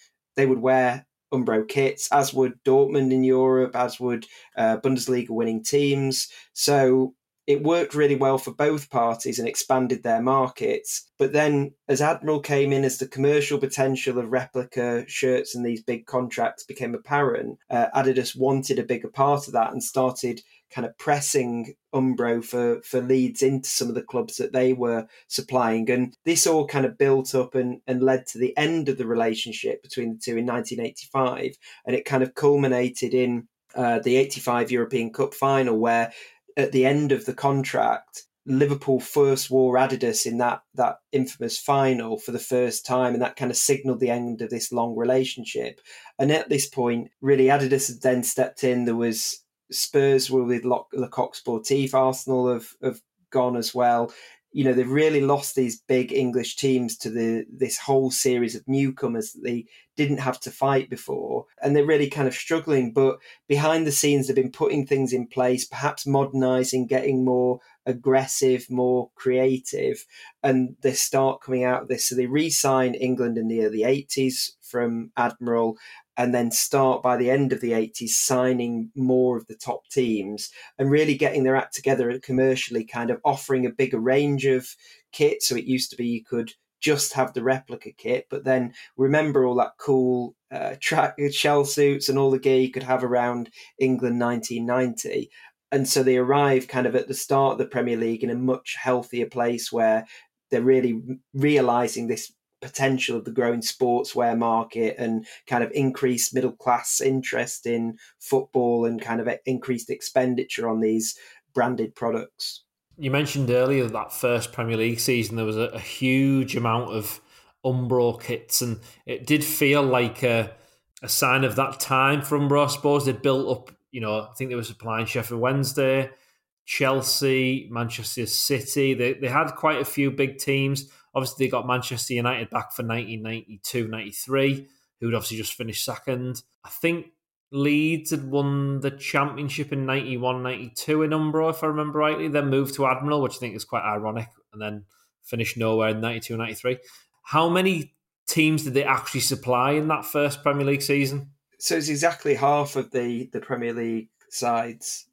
wear Umbro kits, as would Dortmund in Europe, as would Bundesliga winning teams. So it worked really well for both parties and expanded their markets. But then as Admiral came in, as the commercial potential of replica shirts and these big contracts became apparent, Adidas wanted a bigger part of that and started kind of pressing Umbro for leads into some of the clubs that they were supplying. And this all kind of built up and led to the end of the relationship between the two in 1985. And it kind of culminated in the 85 European Cup final, where at the end of the contract, Liverpool first wore Adidas in that infamous final for the first time, and that kind of signalled the end of this long relationship. And at this point, really, Adidas had then stepped in. There was Spurs were with Le Coq Sportif, Arsenal have gone as well. You know, they've really lost these big English teams to this whole series of newcomers that they didn't have to fight before. And they're really kind of struggling. But behind the scenes, they've been putting things in place, perhaps modernising, getting more aggressive, more creative. And they start coming out of this. So they re-sign England in the early 80s from Admiral, and then start by the end of the 80s signing more of the top teams and really getting their act together commercially, kind of offering a bigger range of kit. So it used to be you could just have the replica kit, but then remember all that cool track shell suits and all the gear you could have around England 1990. And so they arrive kind of at the start of the Premier League in a much healthier place where they're really realising this potential of the growing sportswear market and kind of increased middle class interest in football and kind of increased expenditure on these branded products. You mentioned earlier that first Premier League season, there was a huge amount of Umbro kits, and it did feel like a sign of that time for Umbro. I suppose they'd built up, you know, I think they were supplying Sheffield Wednesday, Chelsea, Manchester City. They had quite a few big teams. Obviously, they got Manchester United back for 1992-93, who'd obviously just finished second. I think Leeds had won the championship in 91-92 in Umbro, if I remember rightly, then moved to Admiral, which I think is quite ironic, and then finished nowhere in 92-93. How many teams did they actually supply in that first Premier League season? So it's exactly half of the Premier League sides,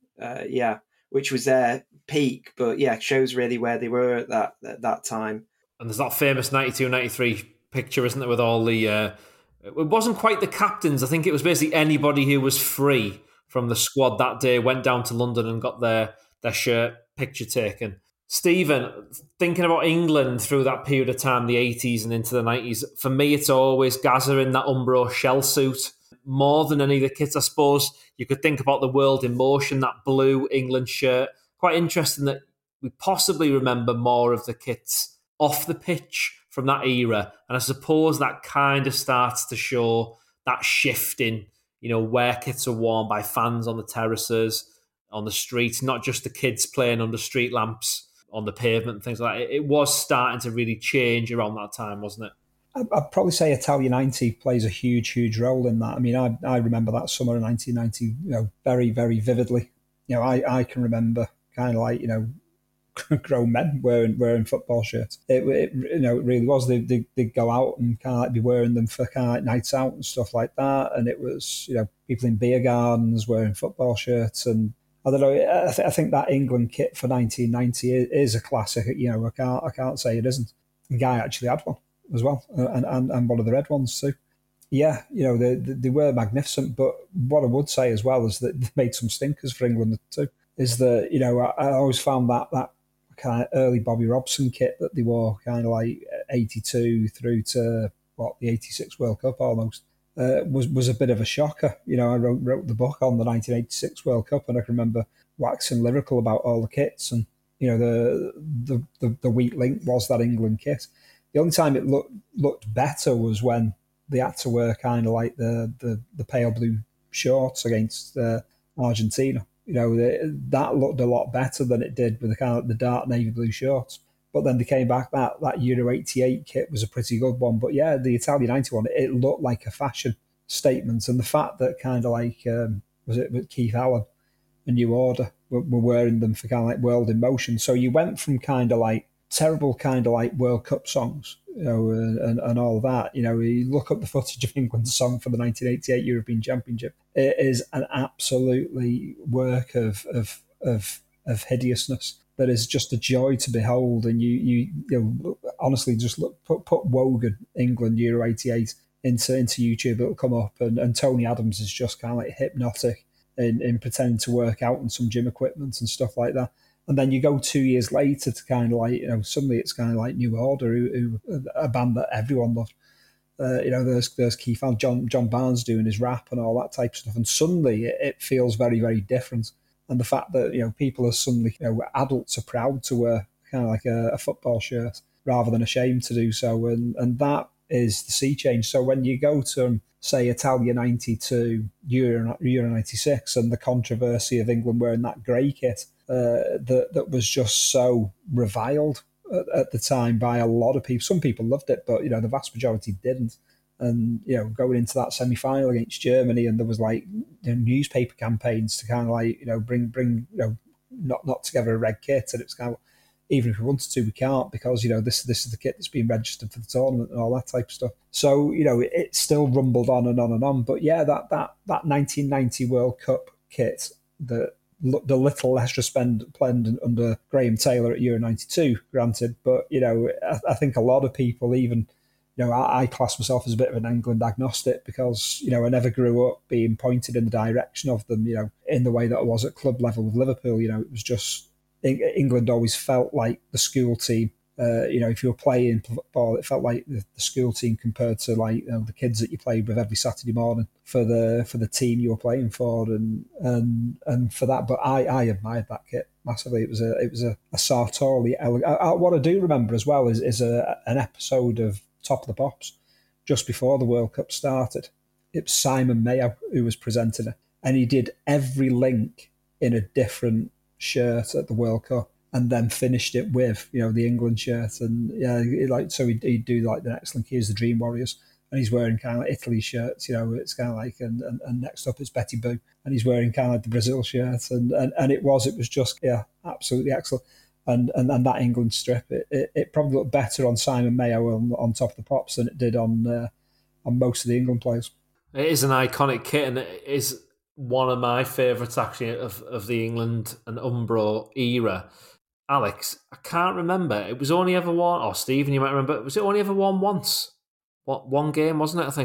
which was their peak, but yeah, shows really where they were at that time. And there's that famous 92-93 picture, isn't there, with all the... it wasn't quite the captains. I think it was basically anybody who was free from the squad that day went down to London and got their shirt picture taken. Stephen, thinking about England through that period of time, the 80s and into the 90s, for me it's always Gazza in that Umbro shell suit. More than any of the kits, I suppose. You could think about the World in Motion, that blue England shirt. Quite interesting that we possibly remember more of the kits off the pitch from that era. And I suppose that kind of starts to show that shift in, you know, where kits are worn by fans on the terraces, on the streets, not just the kids playing under street lamps on the pavement and things like that. It was starting to really change around that time, wasn't it? I'd probably say Italia 90 plays a huge role in that. I mean, I remember that summer of 1990, you know, very, very vividly. You know, I can remember kind of like, you know, grown men wearing football shirts. It really was. They'd go out and kind of like be wearing them for kind of like nights out and stuff like that. And it was, you know, people in beer gardens wearing football shirts. And I don't know. I think that England kit for 1990 is a classic. You know, I can't say it isn't. The guy actually had one as well, and one of the red ones too. Yeah, you know, they were magnificent. But what I would say as well is that they made some stinkers for England too. Is that, you know, I always found that kind of early Bobby Robson kit that they wore, kind of like 82 through to the 86 World Cup almost, was a bit of a shocker. You know, I wrote the book on the 1986 World Cup, and I can remember waxing lyrical about all the kits, and you know, the weak link was that England kit. The only time it looked better was when they had to wear kind of like the pale blue shorts against Argentina. You know, that looked a lot better than it did with the kind of the dark navy blue shorts. But then they came back, that Euro 88 kit was a pretty good one. But yeah, the Italia 91, it looked like a fashion statement. And the fact that kind of like, was it Keith Allen and New Order were wearing them for kind of like World in Motion. So you went from kind of like terrible kind of like World Cup songs, you know, and all that. You know, you look up the footage of England's song for the 1988 European Championship. It is an absolutely work of of hideousness that is just a joy to behold. And you honestly just put Wogan England Euro '88 into YouTube, it'll come up, and Tony Adams is just kind of like hypnotic in pretending to work out on some gym equipment and stuff like that. And then you go 2 years later to kind of like, suddenly it's kind of like New Order, who a band that everyone loved. There's Keith and John Barnes doing his rap and all that type of stuff, and suddenly it feels very, very different. And the fact that people are suddenly, adults are proud to wear kind of like a football shirt rather than ashamed to do so, and that is the sea change. So when you go to say Italia '92, Euro '96, and the controversy of England wearing that grey kit that was just so reviled at the time by a lot of people. Some people loved it, but the vast majority didn't. And going into that semi-final against Germany, and there was like newspaper campaigns to kind of like bring not together a red kit, and it was kind of, even if we wanted to, we can't, because this is the kit that's been registered for the tournament and all that type of stuff. So it still rumbled on and on and on. But yeah, that 1990 World Cup kit that looked a little less resplendent under Graham Taylor at Euro '92, granted, but I think a lot of people, even I class myself as a bit of an England agnostic, because I never grew up being pointed in the direction of them, in the way that I was at club level with Liverpool. It was just England always felt like the school team. If you were playing football, it felt like the school team compared to like the kids that you played with every Saturday morning for the team you were playing for, and for that. But I admired that kit massively. It was a sartorially elegant. What I do remember as well is an episode of Top of the Pops just before the World Cup started. It was Simon Mayo who was presenting it, and he did every link in a different shirt at the World Cup, and then finished it with the England shirt. And he'd do like the next link, here's the Dream Warriors, and he's wearing kind of like Italy shirts. It's kind of like, and next up is Betty Boo, and he's wearing kind of like the Brazil shirt, and it was just absolutely excellent. And that England strip, it probably looked better on Simon Mayo on Top of the Pops than it did on most of the England players. It is an iconic kit, and it is one of my favourites actually of the England and Umbro era. Alex, I can't remember. It was only ever worn, or Stephen, you might remember, was it only ever worn once? One game, wasn't it,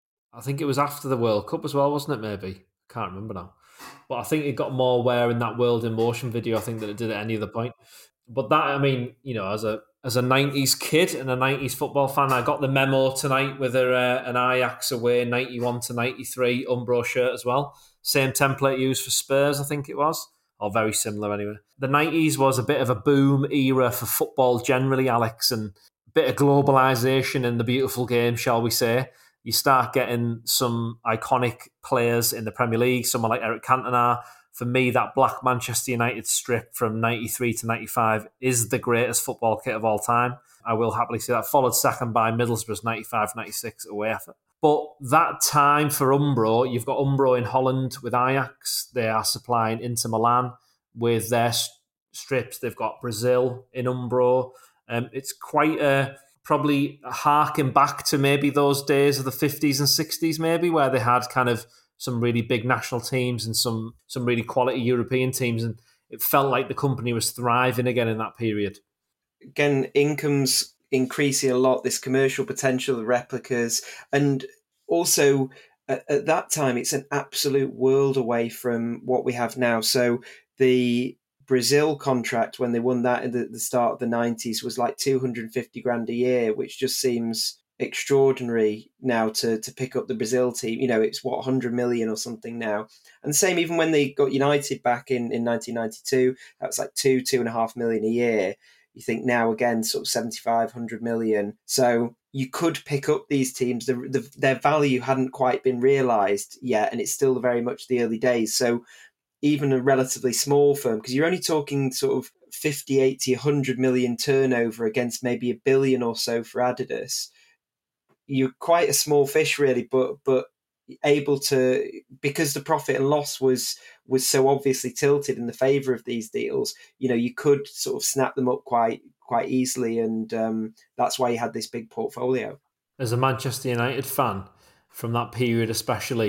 I think it was after the World Cup as well, wasn't it, maybe? I can't remember now. But I think it got more wear in that World in Motion video, I think, than it did at any other point. But that, I mean, as a 90s kid and a 90s football fan, I got the memo tonight with an Ajax away 91 to 93 Umbro shirt as well. Same template used for Spurs, I think it was. Or very similar anyway. The 90s was a bit of a boom era for football generally, Alex, and a bit of globalisation in the beautiful game, shall we say. You start getting some iconic players in the Premier League, someone like Eric Cantona. For me, that black Manchester United strip from 93 to 95 is the greatest football kit of all time. I will happily say that, followed second by Middlesbrough's 95-96 away effort. But that time for Umbro, you've got Umbro in Holland with Ajax. They are supplying Inter Milan with their strips. They've got Brazil in Umbro. It's quite probably harking back to maybe those days of the 50s and 60s maybe, where they had kind of some really big national teams and some really quality European teams. And it felt like the company was thriving again in that period. Again, income's increasing a lot, this commercial potential, the replicas, and also at that time it's an absolute world away from what we have now. So the Brazil contract, when they won that at the start of the 90s, was like 250 grand a year, which just seems extraordinary now to pick up the Brazil team. It's 100 million or something now. And same even when they got United back in 1992, that was like 2.5 million a year. You think now again, sort of 75, 100 million. So you could pick up these teams. Their value hadn't quite been realised yet, and it's still very much the early days. So even a relatively small firm, because you're only talking sort of 50, 80, 100 million turnover against maybe $1 billion or so for Adidas. You're quite a small fish, really, but able to, because the profit and loss was so obviously tilted in the favour of these deals, you could sort of snap them up quite easily, and that's why you had this big portfolio. As a Manchester United fan, from that period especially,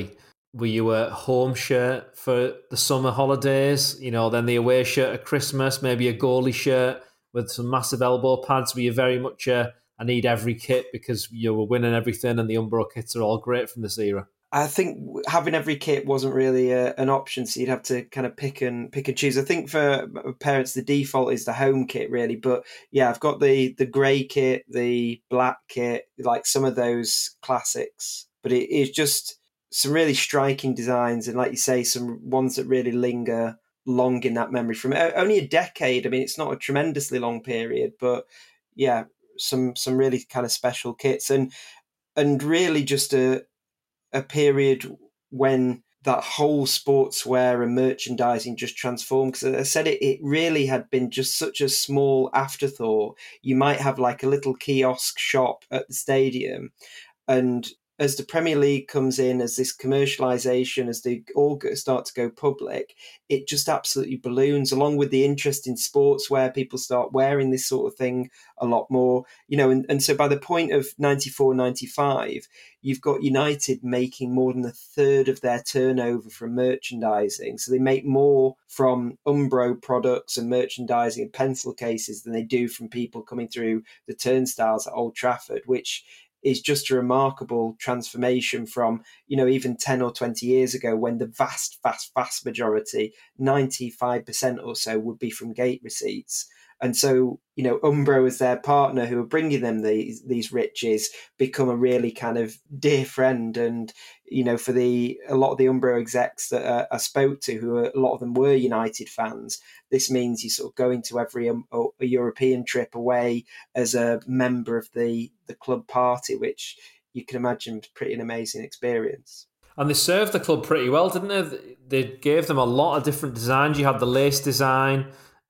Were you a home shirt for the summer holidays? Then the away shirt at Christmas, maybe a goalie shirt with some massive elbow pads? Were you very much I need every kit because you were winning everything and the Umbro kits are all great from this era? I think having every kit wasn't really an option, so you'd have to kind of pick and choose. I think for parents, the default is the home kit, really. But yeah, I've got the grey kit, the black kit, like some of those classics. But it is just some really striking designs, and like you say, some ones that really linger long in that memory from only a decade. I mean, it's not a tremendously long period, but yeah, some really kind of special kits, and really just a period when that whole sportswear and merchandising just transformed. Because I said it really had been just such a small afterthought. You might have like a little kiosk shop at the stadium, and as the Premier League comes in, as this commercialisation, as they all start to go public, it just absolutely balloons, along with the interest in sportswear. People start wearing this sort of thing a lot more, and so by the point of 94, 95, you've got United making more than a third of their turnover from merchandising. So they make more from Umbro products and merchandising and pencil cases than they do from people coming through the turnstiles at Old Trafford, which is just a remarkable transformation from, even 10 or 20 years ago, when the vast majority, 95% or so, would be from gate receipts. And so, Umbro as their partner who are bringing them these riches become a really kind of dear friend. And, for a lot of the Umbro execs that I spoke to, a lot of them were United fans, this means you sort of going to every a European trip away as a member of the club party, which you can imagine was pretty an amazing experience. And they served the club pretty well, didn't they? They gave them a lot of different designs. You had the lace design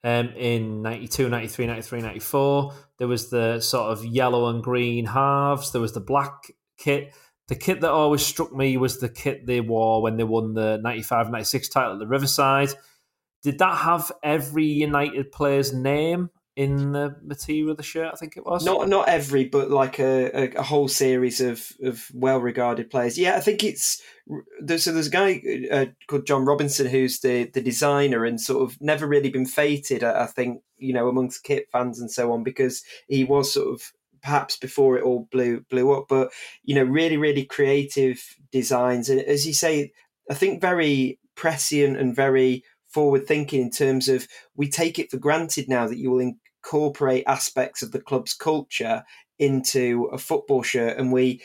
in 92, 93, 93, 94. There was the sort of yellow and green halves. There was the black kit. The kit that always struck me was the kit they wore when they won the 95, 96 title at the Riverside. Did that have every United player's name in the material of the shirt? I think it was. Not every, but like a whole series of well-regarded players. Yeah, I think it's... There's a guy called John Robinson who's the designer, and sort of never really been feted, I think, amongst kit fans and so on, because he was sort of perhaps before it all blew up. But, really, really creative designs. And as you say, I think very prescient and very forward thinking in terms of, we take it for granted now that you will incorporate aspects of the club's culture into a football shirt, and we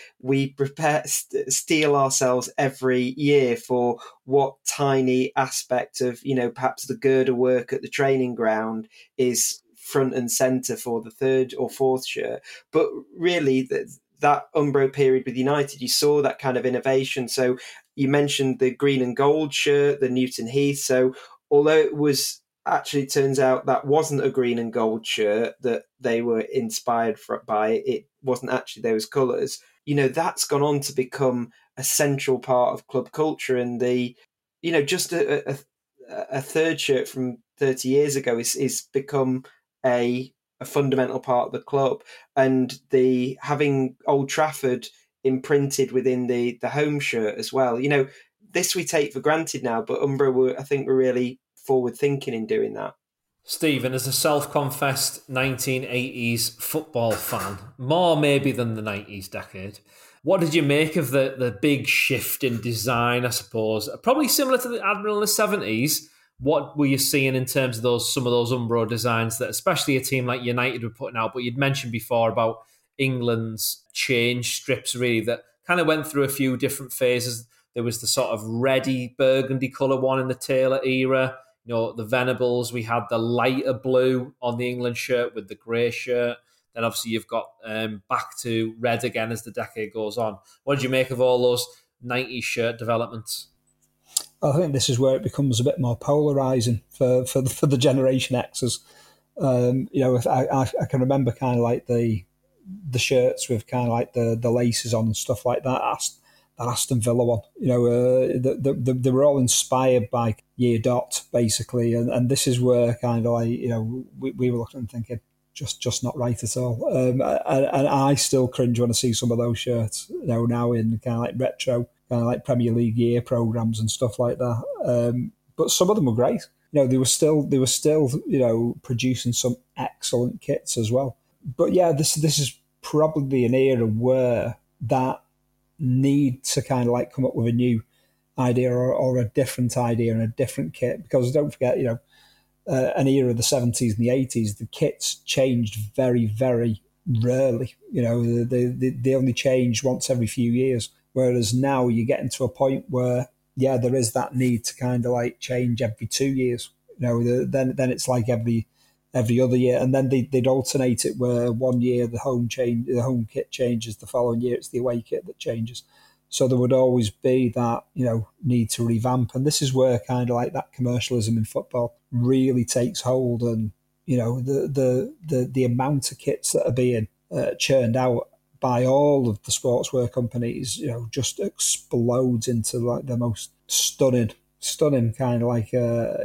steel ourselves every year for what tiny aspect of perhaps the girder work at the training ground is front and center for the third or fourth shirt. But really that Umbro period with United, you saw that kind of innovation. So you mentioned the green and gold shirt, the Newton Heath. So although it was actually, turns out that wasn't a green and gold shirt that they were inspired by, it wasn't actually those colours. That's gone on to become a central part of club culture. And just a third shirt from 30 years ago is become a fundamental part of the club. And the having Old Trafford imprinted within the home shirt as well. This we take for granted now, but Umbro I think were really forward thinking in doing that. Stephen, as a self-confessed 1980s football fan, more maybe than the 90s decade, what did you make of the big shift in design, I suppose? Probably similar to the Admiral in the 70s. What were you seeing in terms of some of those Umbro designs that especially a team like United were putting out? But you'd mentioned before about England's change strips, really, that kind of went through a few different phases. There was the sort of reddy burgundy colour one in the Taylor era. The Venables, we had the lighter blue on the England shirt with the grey shirt. Then obviously you've got back to red again as the decade goes on. What did you make of all those 90s shirt developments? I think this is where it becomes a bit more polarising for the Generation X's. I can remember kind of like the shirts with kind of like the laces on and stuff like that. That Aston Villa one, they were all inspired by Year Dot, basically, and this is where kind of like we were looking and thinking just not right at all. And I still cringe when I see some of those shirts, now in kind of like retro kind of like Premier League year programs and stuff like that. But some of them were great. They were still producing some excellent kits as well. But yeah, this is probably an era where that need to kind of like come up with a new idea or a different idea and a different kit, because don't forget, an era of the 70s and the 80s, the kits changed very, very rarely. They only change once every few years, whereas now you're getting to a point where there is that need to kind of like change every 2 years. Then it's like every other year, and then they'd alternate it where 1 year the home kit changes, the following year it's the away kit that changes. So there would always be that need to revamp, and this is where kind of like that commercialism in football really takes hold, and the amount of kits that are being churned out by all of the sportswear companies, just explodes into like the most stunning kind of like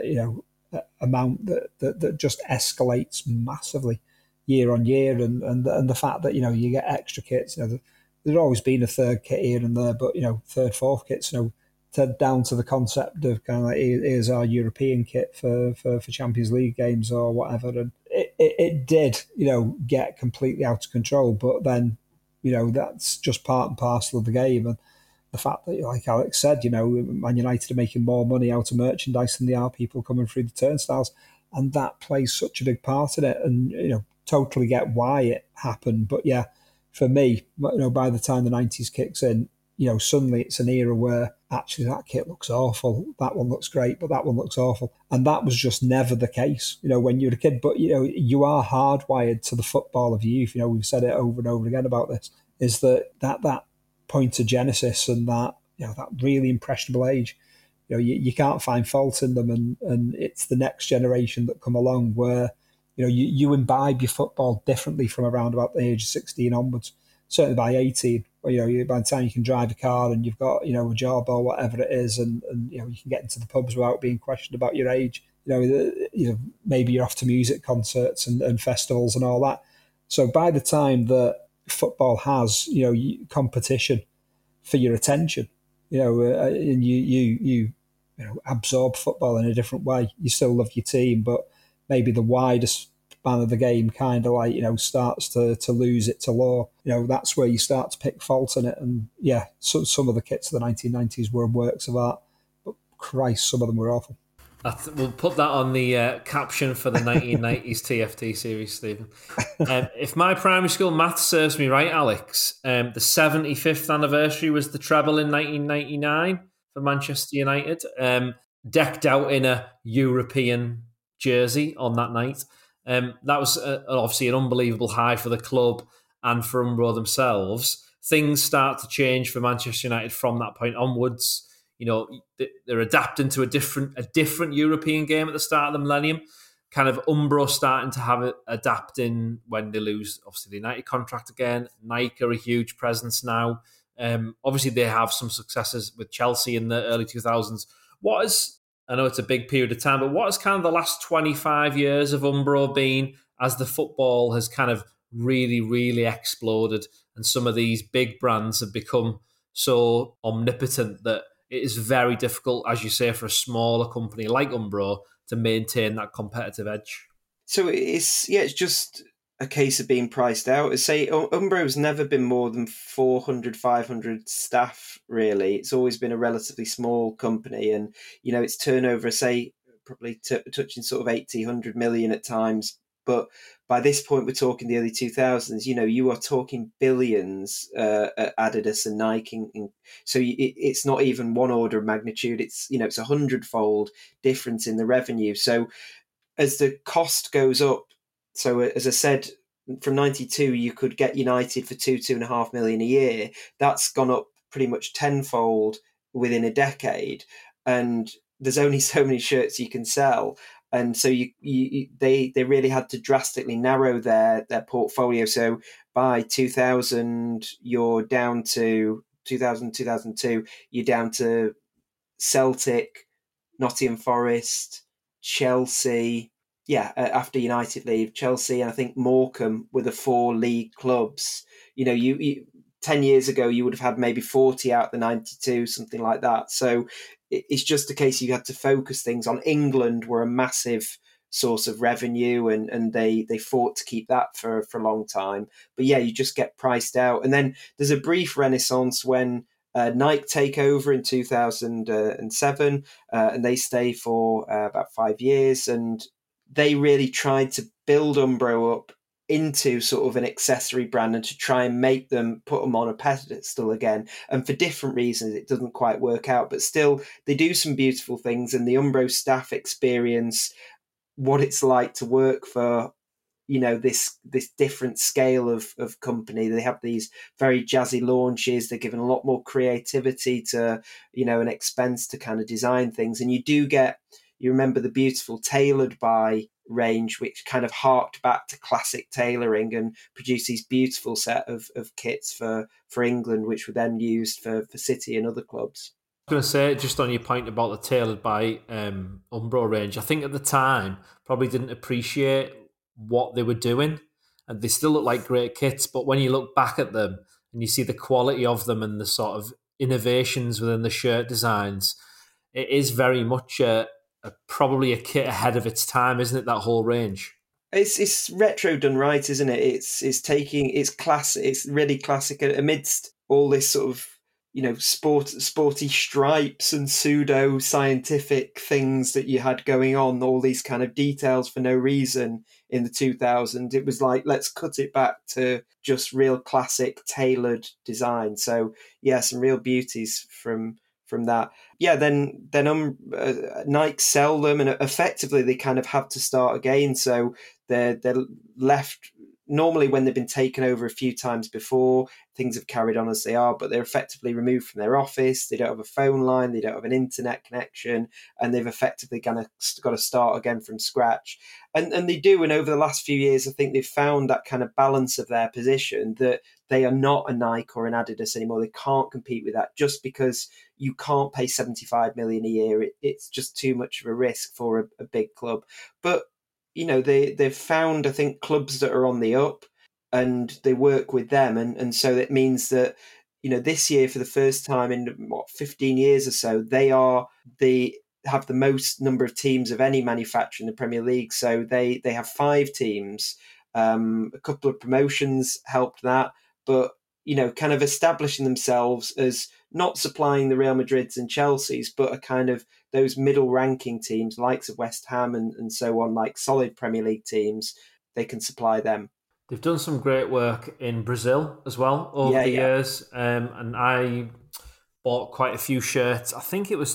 amount that just escalates massively year on year, and the fact that you get extra kits. There's always been a third kit here and there, but third, fourth kits, down to the concept of kind of like, here's our European kit for Champions League games or whatever, and it did get completely out of control. But then that's just part and parcel of the game, and the fact that, like Alex said, Man United are making more money out of merchandise than they are people coming through the turnstiles, and that plays such a big part in it. And totally get why it happened. But yeah, for me, by the time the 90s kicks in, suddenly it's an era where actually that kit looks awful, that one looks great, but that one looks awful. And that was just never the case, when you were a kid. But, you are hardwired to the football of youth. We've said it over and over again about this, is that point of genesis and that, that really impressionable age, you can't find fault in them. And it's the next generation that come along where, you imbibe your football differently from around about the age of 16 onwards. Certainly by 18, where, by the time you can drive a car and you've got, a job or whatever it is, and you can get into the pubs without being questioned about your age. Maybe you're off to music concerts and festivals and all that. So by the time that football has, competition for your attention, and you absorb football in a different way. You still love your team, but maybe the widest span of the game kind of like, starts to lose its allure. That's where you start to pick fault in it. And yeah, so some of the kits of the 1990s were works of art, but Christ, some of them were awful. We'll put that on the caption for the 1990s TFT series, Stephen. If my primary school maths serves me right, Alex, the 75th anniversary was the treble in 1999 for Manchester United, decked out in a European jersey on that night. That was obviously an unbelievable high for the club and for Umbro themselves. Things start to change for Manchester United from that point onwards. They're adapting to a different European game at the start of the millennium. Kind of Umbro starting to have it adapting when they lose, obviously, the United contract again. Nike are a huge presence now. Obviously, they have some successes with Chelsea in the early 2000s. I know it's a big period of time, but what has kind of the last 25 years of Umbro been as the football has kind of really, really exploded, and some of these big brands have become so omnipotent that it is very difficult, as you say, for a smaller company like Umbro to maintain that competitive edge? So it's just a case of being priced out. As say, Umbro's never been more than 400, 500 staff, really. It's always been a relatively small company, and its turnover, say, probably touching sort of 80, 100 million at times. But by this point, we're talking the early 2000s. You are talking billions at Adidas and Nike, so it's not even one order of magnitude. It's it's 100-fold difference in the revenue. So as the cost goes up, so as I said, from 92 you could get United for 2.5 million a year. That's gone up pretty much tenfold within a decade, and there's only so many shirts you can sell. And so they really had to drastically narrow their portfolio. So by 2000, you're down to 2002, you're down to Celtic, Nottingham Forest, Chelsea. Yeah, after United leave, Chelsea, and I think Morecambe were the 4 league clubs. You 10 years ago, you would have had maybe 40 out of the 92, something like that. So it's just a case you had to focus things on. England were a massive source of revenue, and they fought to keep that for a long time. But yeah, you just get priced out. And then there's a brief renaissance when Nike take over in 2007, and they stay for about 5 years. And they really tried to build Umbro up into sort of an accessory brand and to try and put them on a pedestal again. And for different reasons, it doesn't quite work out. But still, they do some beautiful things, and the Umbro staff experience what it's like to work for, this different scale of company. They have these very jazzy launches. They're given a lot more creativity to, an expense to kind of design things. And you remember the beautiful Tailored By range, which kind of harked back to classic tailoring and produced these beautiful set of kits for England, which were then used for City and other clubs. I was going to say, just on your point about the Tailored By Umbro range, I think at the time probably didn't appreciate what they were doing, and they still look like great kits, but when you look back at them and you see the quality of them and the sort of innovations within the shirt designs, it is very much probably a kit ahead of its time, isn't it, that whole range? It's retro done right, isn't it? It's classic. It's really classic amidst all this sort of sporty stripes and pseudo scientific things that you had going on. All these kind of details for no reason in the 2000s. It was like, let's cut it back to just real classic tailored design. So yeah, some real beauties from that. Yeah, then Nike sell them, and effectively they kind of have to start again. So they're left. Normally, when they've been taken over a few times before, things have carried on as they are, but they're effectively removed from their office. They don't have a phone line, they don't have an internet connection, and they've effectively got to start again from scratch. And they do, and over the last few years, I think they've found that kind of balance of their position, that they are not a Nike or an Adidas anymore. They can't compete with that just because you can't pay 75 million a year. It's just too much of a risk for a big club. But they've found, I think, clubs that are on the up, and they work with them. And so that means that, this year, for the first time in 15 years or so, they have the most number of teams of any manufacturer in the Premier League. So they have 5 teams. A couple of promotions helped that, but, kind of establishing themselves as not supplying the Real Madrids and Chelseas, but a kind of those middle ranking teams, likes of West Ham and so on, like solid Premier League teams, they can supply them. They've done some great work in Brazil as well over the years. And I bought quite a few shirts. I think it was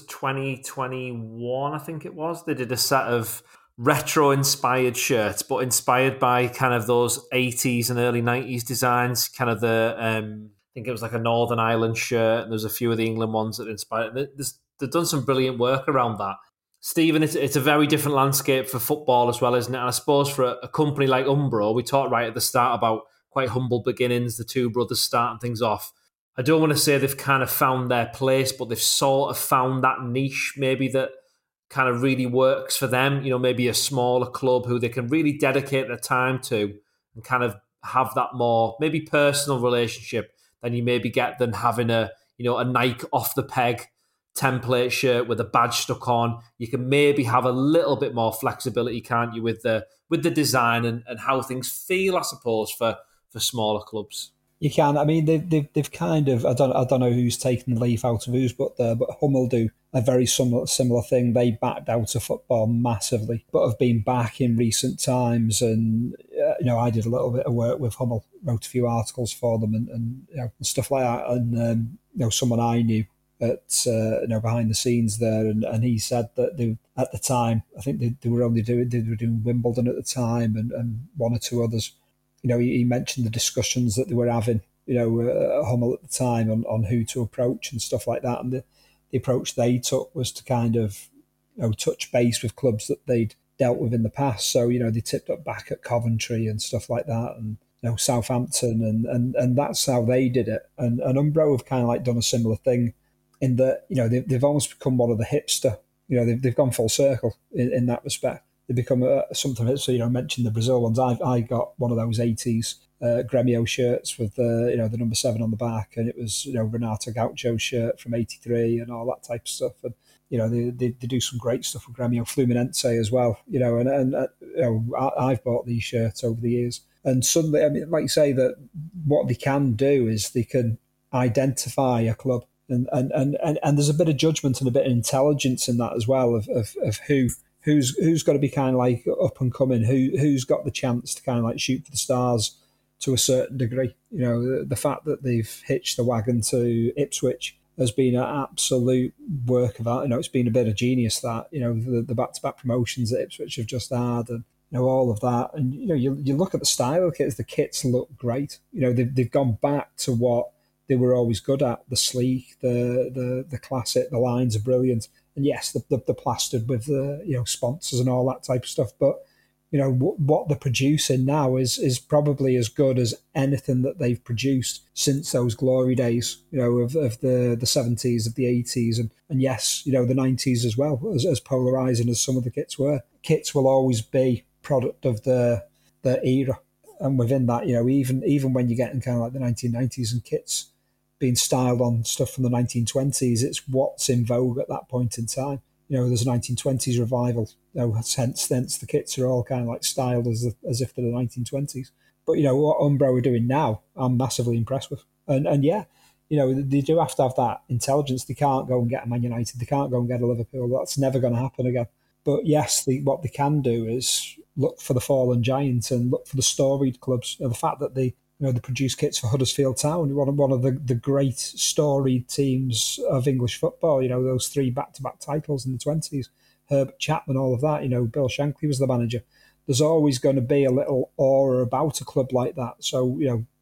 2021, They did a set of retro-inspired shirts, but inspired by kind of those 80s and early 90s designs, kind of I think it was like a Northern Ireland shirt, and there's a few of the England ones that inspired. They've done some brilliant work around that. Stephen, it's a very different landscape for football as well, isn't it? And I suppose for a company like Umbro, we talked right at the start about quite humble beginnings, the two brothers starting things off. I don't want to say they've kind of found their place, but they've sort of found that niche maybe that kind of really works for them, maybe a smaller club who they can really dedicate their time to and kind of have that more maybe personal relationship than you maybe get than having a Nike off the peg template shirt with a badge stuck on. You can maybe have a little bit more flexibility, can't you, with the design and how things feel, I suppose, for smaller clubs. You can. I mean, they've kind of, I don't know who's taken the leaf out of whose, but Hummel do a very similar thing. They backed out of football massively, but have been back in recent times. And I did a little bit of work with Hummel, wrote a few articles for them, and stuff like that. And someone I knew at behind the scenes there, and he said that they, at the time, I think they were doing Wimbledon at the time, and one or two others. He mentioned the discussions that they were having, Hummel at the time on who to approach and stuff like that. And the approach they took was to kind of, touch base with clubs that they'd dealt with in the past. So, they tipped up back at Coventry and stuff like that, and Southampton, and that's how they did it. And Umbro have kind of like done a similar thing in that, they've almost become one of the hipster. They've gone full circle in that respect. they become something. So mentioned the Brazil ones. I got one of those '80s Gremio shirts with the the number 7 on the back, and it was Renato Gaucho's shirt from '83 and all that type of stuff. And they do some great stuff with Gremio Fluminense as well. I've bought these shirts over the years, and suddenly, I mean, like you say, that what they can do is they can identify a club, and there's a bit of judgment and a bit of intelligence in that as well of who's got to be kind of like up and coming, who's got the chance to kind of like shoot for the stars to a certain degree. The fact that they've hitched the wagon to Ipswich has been an absolute work of art. It's been a bit of genius that, the back-to-back promotions that Ipswich have just had, and all of that. And you look at the style of the kits. The kits look great. They've gone back to what they were always good at: the sleek, the classic. The lines are brilliant, and yes, they're plastered with the sponsors and all that type of stuff. But what they're producing now is probably as good as anything that they've produced since those glory days, of the 70s, of the 80s, and yes, the 90s as well, as polarising as some of the kits were. Kits will always be product of the era, and within that, even when you're getting kind of like the 1990s and kits being styled on stuff from the 1920s, it's what's in vogue at that point in time. There's a 1920s revival. Hence the kits are all kind of like styled as if they're the 1920s. But what Umbro are doing now, I'm massively impressed with. And yeah, they do have to have that intelligence. They can't go and get a Man United. They can't go and get a Liverpool. That's never going to happen again. But yes, what they can do is look for the fallen giants and look for the storied clubs. The fact that they produce kits for Huddersfield Town, one of the great storied teams of English football. Those 3 back-to-back titles in the 20s, Herbert Chapman, all of that. Bill Shankly was the manager. There's always going to be a little aura about a club like that. So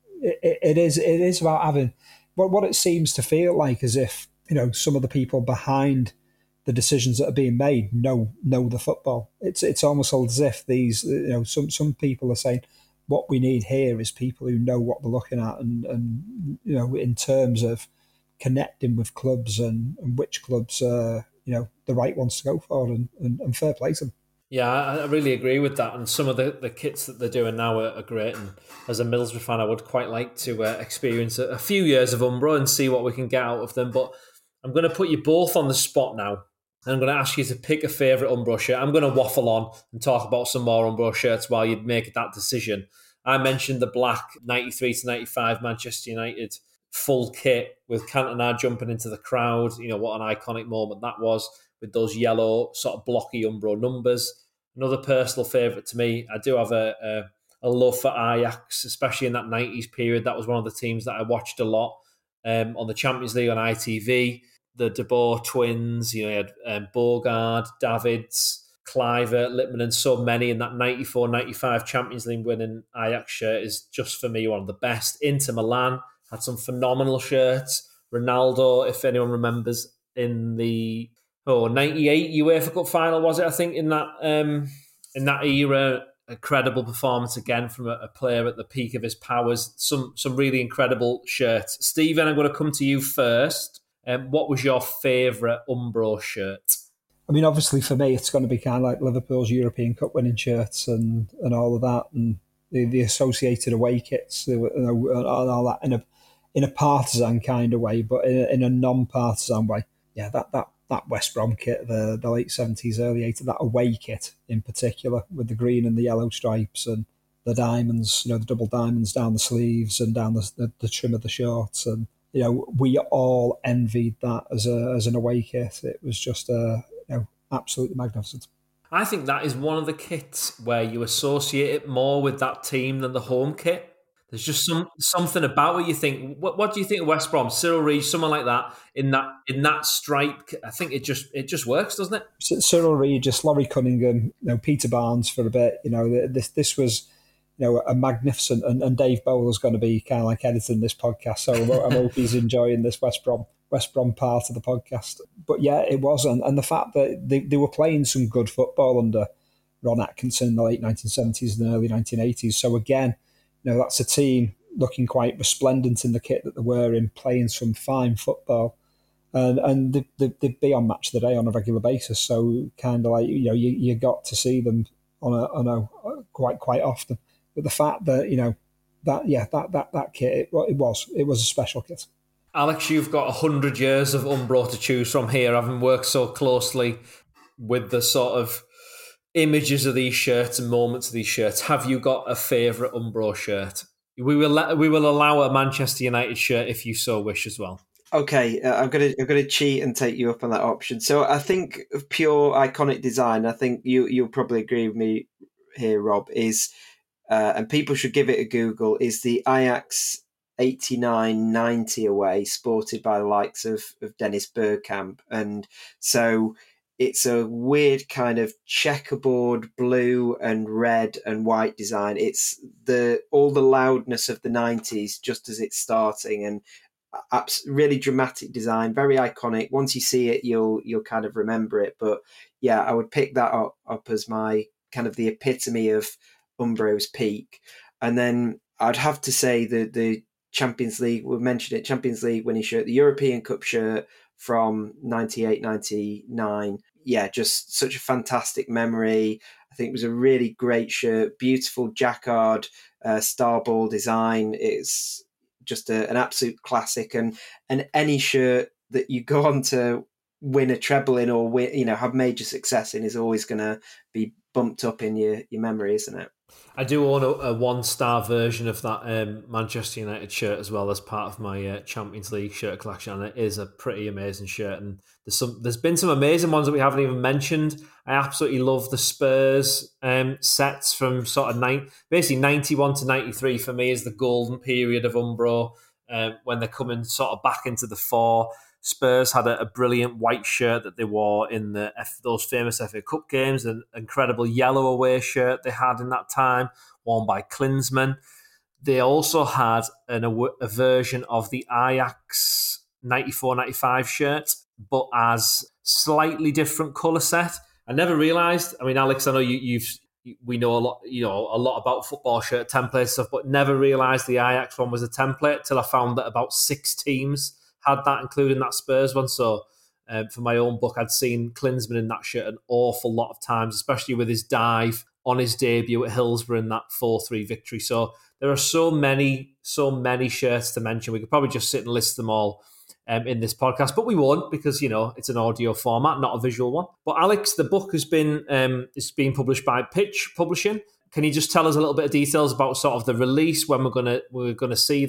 it is about having what it seems to feel like, as if some of the people behind the decisions that are being made know the football. It's almost as if these some people are saying, what we need here is people who know what they're looking at, and in terms of connecting with clubs and which clubs are the right ones to go for, and fair play to them. Yeah, I really agree with that. And some of the kits that they're doing now are great. And as a Middlesbrough fan, I would quite like to experience a few years of Umbro and see what we can get out of them. But I'm going to put you both on the spot now. And I'm going to ask you to pick a favourite Umbro shirt. I'm going to waffle on and talk about some more Umbro shirts while you make that decision. I mentioned the black 93 to 95 Manchester United full kit with Cantona jumping into the crowd. What an iconic moment that was, with those yellow sort of blocky Umbro numbers. Another personal favourite to me, I do have a love for Ajax, especially in that 90s period. That was one of the teams that I watched a lot on the Champions League on ITV. The De Boer twins, you had Bogard, Davids, Kluivert, Lippmann, and so many. And that 94-95 Champions League winning Ajax shirt is just, for me, one of the best. Inter Milan had some phenomenal shirts. Ronaldo, if anyone remembers, in the 98 UEFA Cup final, was it? I think in that era, a credible performance again from a player at the peak of his powers. Some really incredible shirts. Stephen, I'm going to come to you first. What was your favourite Umbro shirt? I mean, obviously for me, it's going to be kind of like Liverpool's European Cup winning shirts and all of that, and the associated away kits, and all that in a partisan kind of way, but in a non-partisan way. Yeah, that West Brom kit, the late 70s, early 80s, that away kit in particular, with the green and the yellow stripes and the diamonds, the double diamonds down the sleeves and down the trim of the shorts, and we all envied that as an away kit. It was just absolutely magnificent. I think that is one of the kits where you associate it more with that team than the home kit. There's just something about it. You think, what do you think of West Brom? Cyril Reid, someone like that in that stripe. I think it just works, doesn't it? Cyril Reid, just Laurie Cunningham, Peter Barnes for a bit. This was a magnificent, and Dave Bowler's going to be kind of like editing this podcast, so I hope he's enjoying this West Brom part of the podcast. But yeah, it was, and the fact that they were playing some good football under Ron Atkinson in the late 1970s and early 1980s. So again, that's a team looking quite resplendent in the kit that they were in, playing some fine football. and they'd be on Match of the Day on a regular basis. So kind of like, you got to see them on a quite often. But the fact that that kit, it was a special kit. Alex, you've got 100 years of Umbro to choose from here, having worked so closely with the sort of images of these shirts and moments of these shirts. Have you got a favourite Umbro shirt? We will allow a Manchester United shirt if you so wish as well. Okay, I'm gonna cheat and take you up on that option. So I think of pure iconic design, I think you'll probably agree with me here, Rob, is and people should give it a Google, is the Ajax 89-90 away, sported by the likes of Dennis Bergkamp. And so it's a weird kind of checkerboard blue and red and white design. It's all the loudness of the 90s just as it's starting, and really dramatic design, very iconic. Once you see it, you'll kind of remember it. But yeah, I would pick that up as my kind of the epitome of Umbro's peak. And then I'd have to say the Champions League, we mentioned it, Champions League winning shirt, the European Cup shirt from 98-99. Yeah, just such a fantastic memory. I think it was a really great shirt, beautiful jacquard starball design. It's just an absolute classic, and any shirt that you go on to win a treble in or win, have major success in is always going to be bumped up in your memory, isn't it? I do own a 1-star version of that Manchester United shirt as well as part of my Champions League shirt collection, and it is a pretty amazing shirt. And there's been some amazing ones that we haven't even mentioned. I absolutely love the Spurs sets from sort of basically 91 to 93 for me is the golden period of Umbro, when they're coming sort of back into the fore. Spurs had a brilliant white shirt that they wore in those famous FA Cup games, an incredible yellow away shirt they had in that time, worn by Klinsmann. They also had a version of the Ajax 94-95 shirt, but as slightly different colour set. I never realised. I mean, Alex, I know we know a lot about football shirt templates stuff, but never realised the Ajax one was a template till I found that about 6 teams had that, including that Spurs one. So for my own book, I'd seen Klinsmann in that shirt an awful lot of times, especially with his dive on his debut at Hillsborough in that 4-3 victory. So there are so many shirts to mention. We could probably just sit and list them all in this podcast, but we won't, because it's an audio format, not a visual one. But Alex, the book has been it's being published by Pitch Publishing. Can you just tell us a little bit of details about sort of the release, when we're gonna see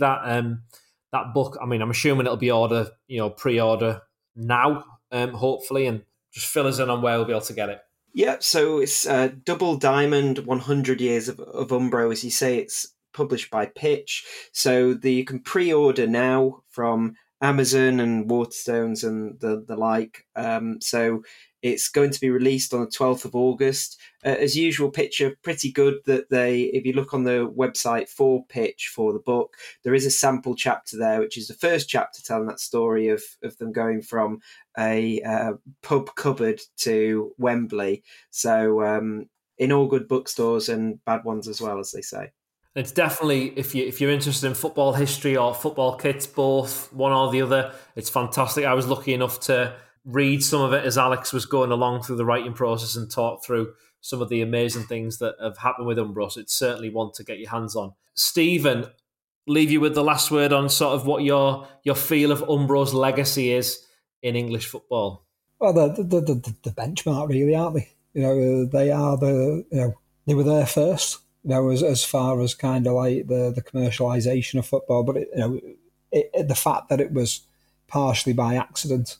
that book? I mean, I'm assuming it'll be pre-order now, hopefully, and just fill us in on where we'll be able to get it. Yeah, so it's Double Diamond 100 Years of Umbro. As you say, it's published by Pitch. So you can pre-order now from Amazon and Waterstones and the like. So it's going to be released on the 12th of August. As usual, Pitch are pretty good that if you look on the website for Pitch for the book, there is a sample chapter there, which is the first chapter telling that story of them going from a pub cupboard to Wembley. So in all good bookstores and bad ones as well, as they say. It's definitely, if you're interested in football history or football kits, both, one or the other, it's fantastic. I was lucky enough to read some of it as Alex was going along through the writing process and talk through some of the amazing things that have happened with Umbro. So it's certainly one to get your hands on. Stephen, leave you with the last word on sort of what your feel of Umbro's legacy is in English football. Well, the benchmark, really, aren't they? They are they were there first. As far as kind of like the commercialisation of football, but the fact that it was partially by accident,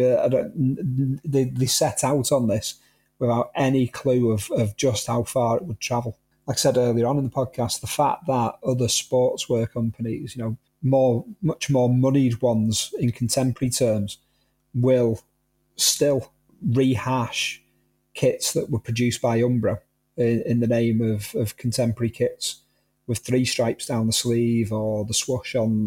they set out on this without any clue of just how far it would travel. Like I said earlier on in the podcast, the fact that other sportswear companies, much more moneyed ones in contemporary terms, will still rehash kits that were produced by Umbro in the name of contemporary kits, with 3 stripes down the sleeve or the swoosh on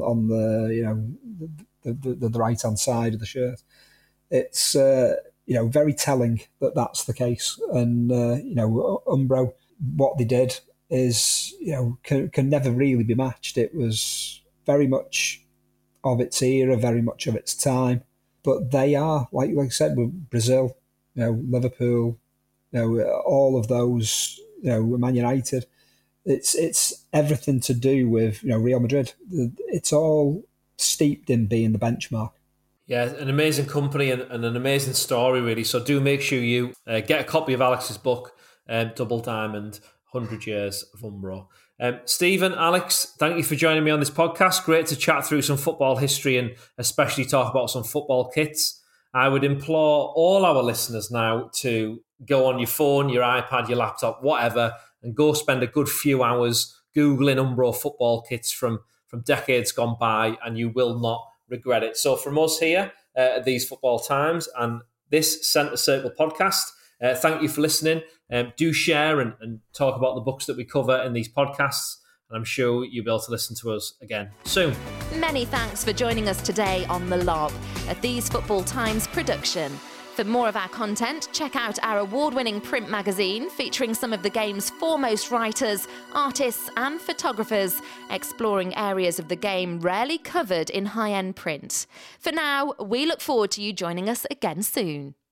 the right hand side of the shirt. It's very telling that that's the case. And Umbro, what they did is can never really be matched. It was very much of its era, very much of its time. but they are, like I said, with Brazil, Liverpool, all of those, Man United. It's everything to do with Real Madrid. It's all steeped in being the benchmark. Yeah, an amazing company and an amazing story, really. So do make sure you get a copy of Alex's book, Double Diamond, 100 Years of Umbro. Stephen, Alex, thank you for joining me on this podcast. Great to chat through some football history and especially talk about some football kits. I would implore all our listeners now to go on your phone, your iPad, your laptop, whatever, and go spend a good few hours Googling Umbro football kits from decades gone by, and you will not regret it. So from us here at These Football Times and this Centre Circle podcast, thank you for listening. Do share and talk about the books that we cover in these podcasts, and I'm sure you'll be able to listen to us again soon. Many thanks for joining us today on The Lob, a These Football Times production. For more of our content, check out our award-winning print magazine featuring some of the game's foremost writers, artists and photographers, exploring areas of the game rarely covered in high-end print. For now, we look forward to you joining us again soon.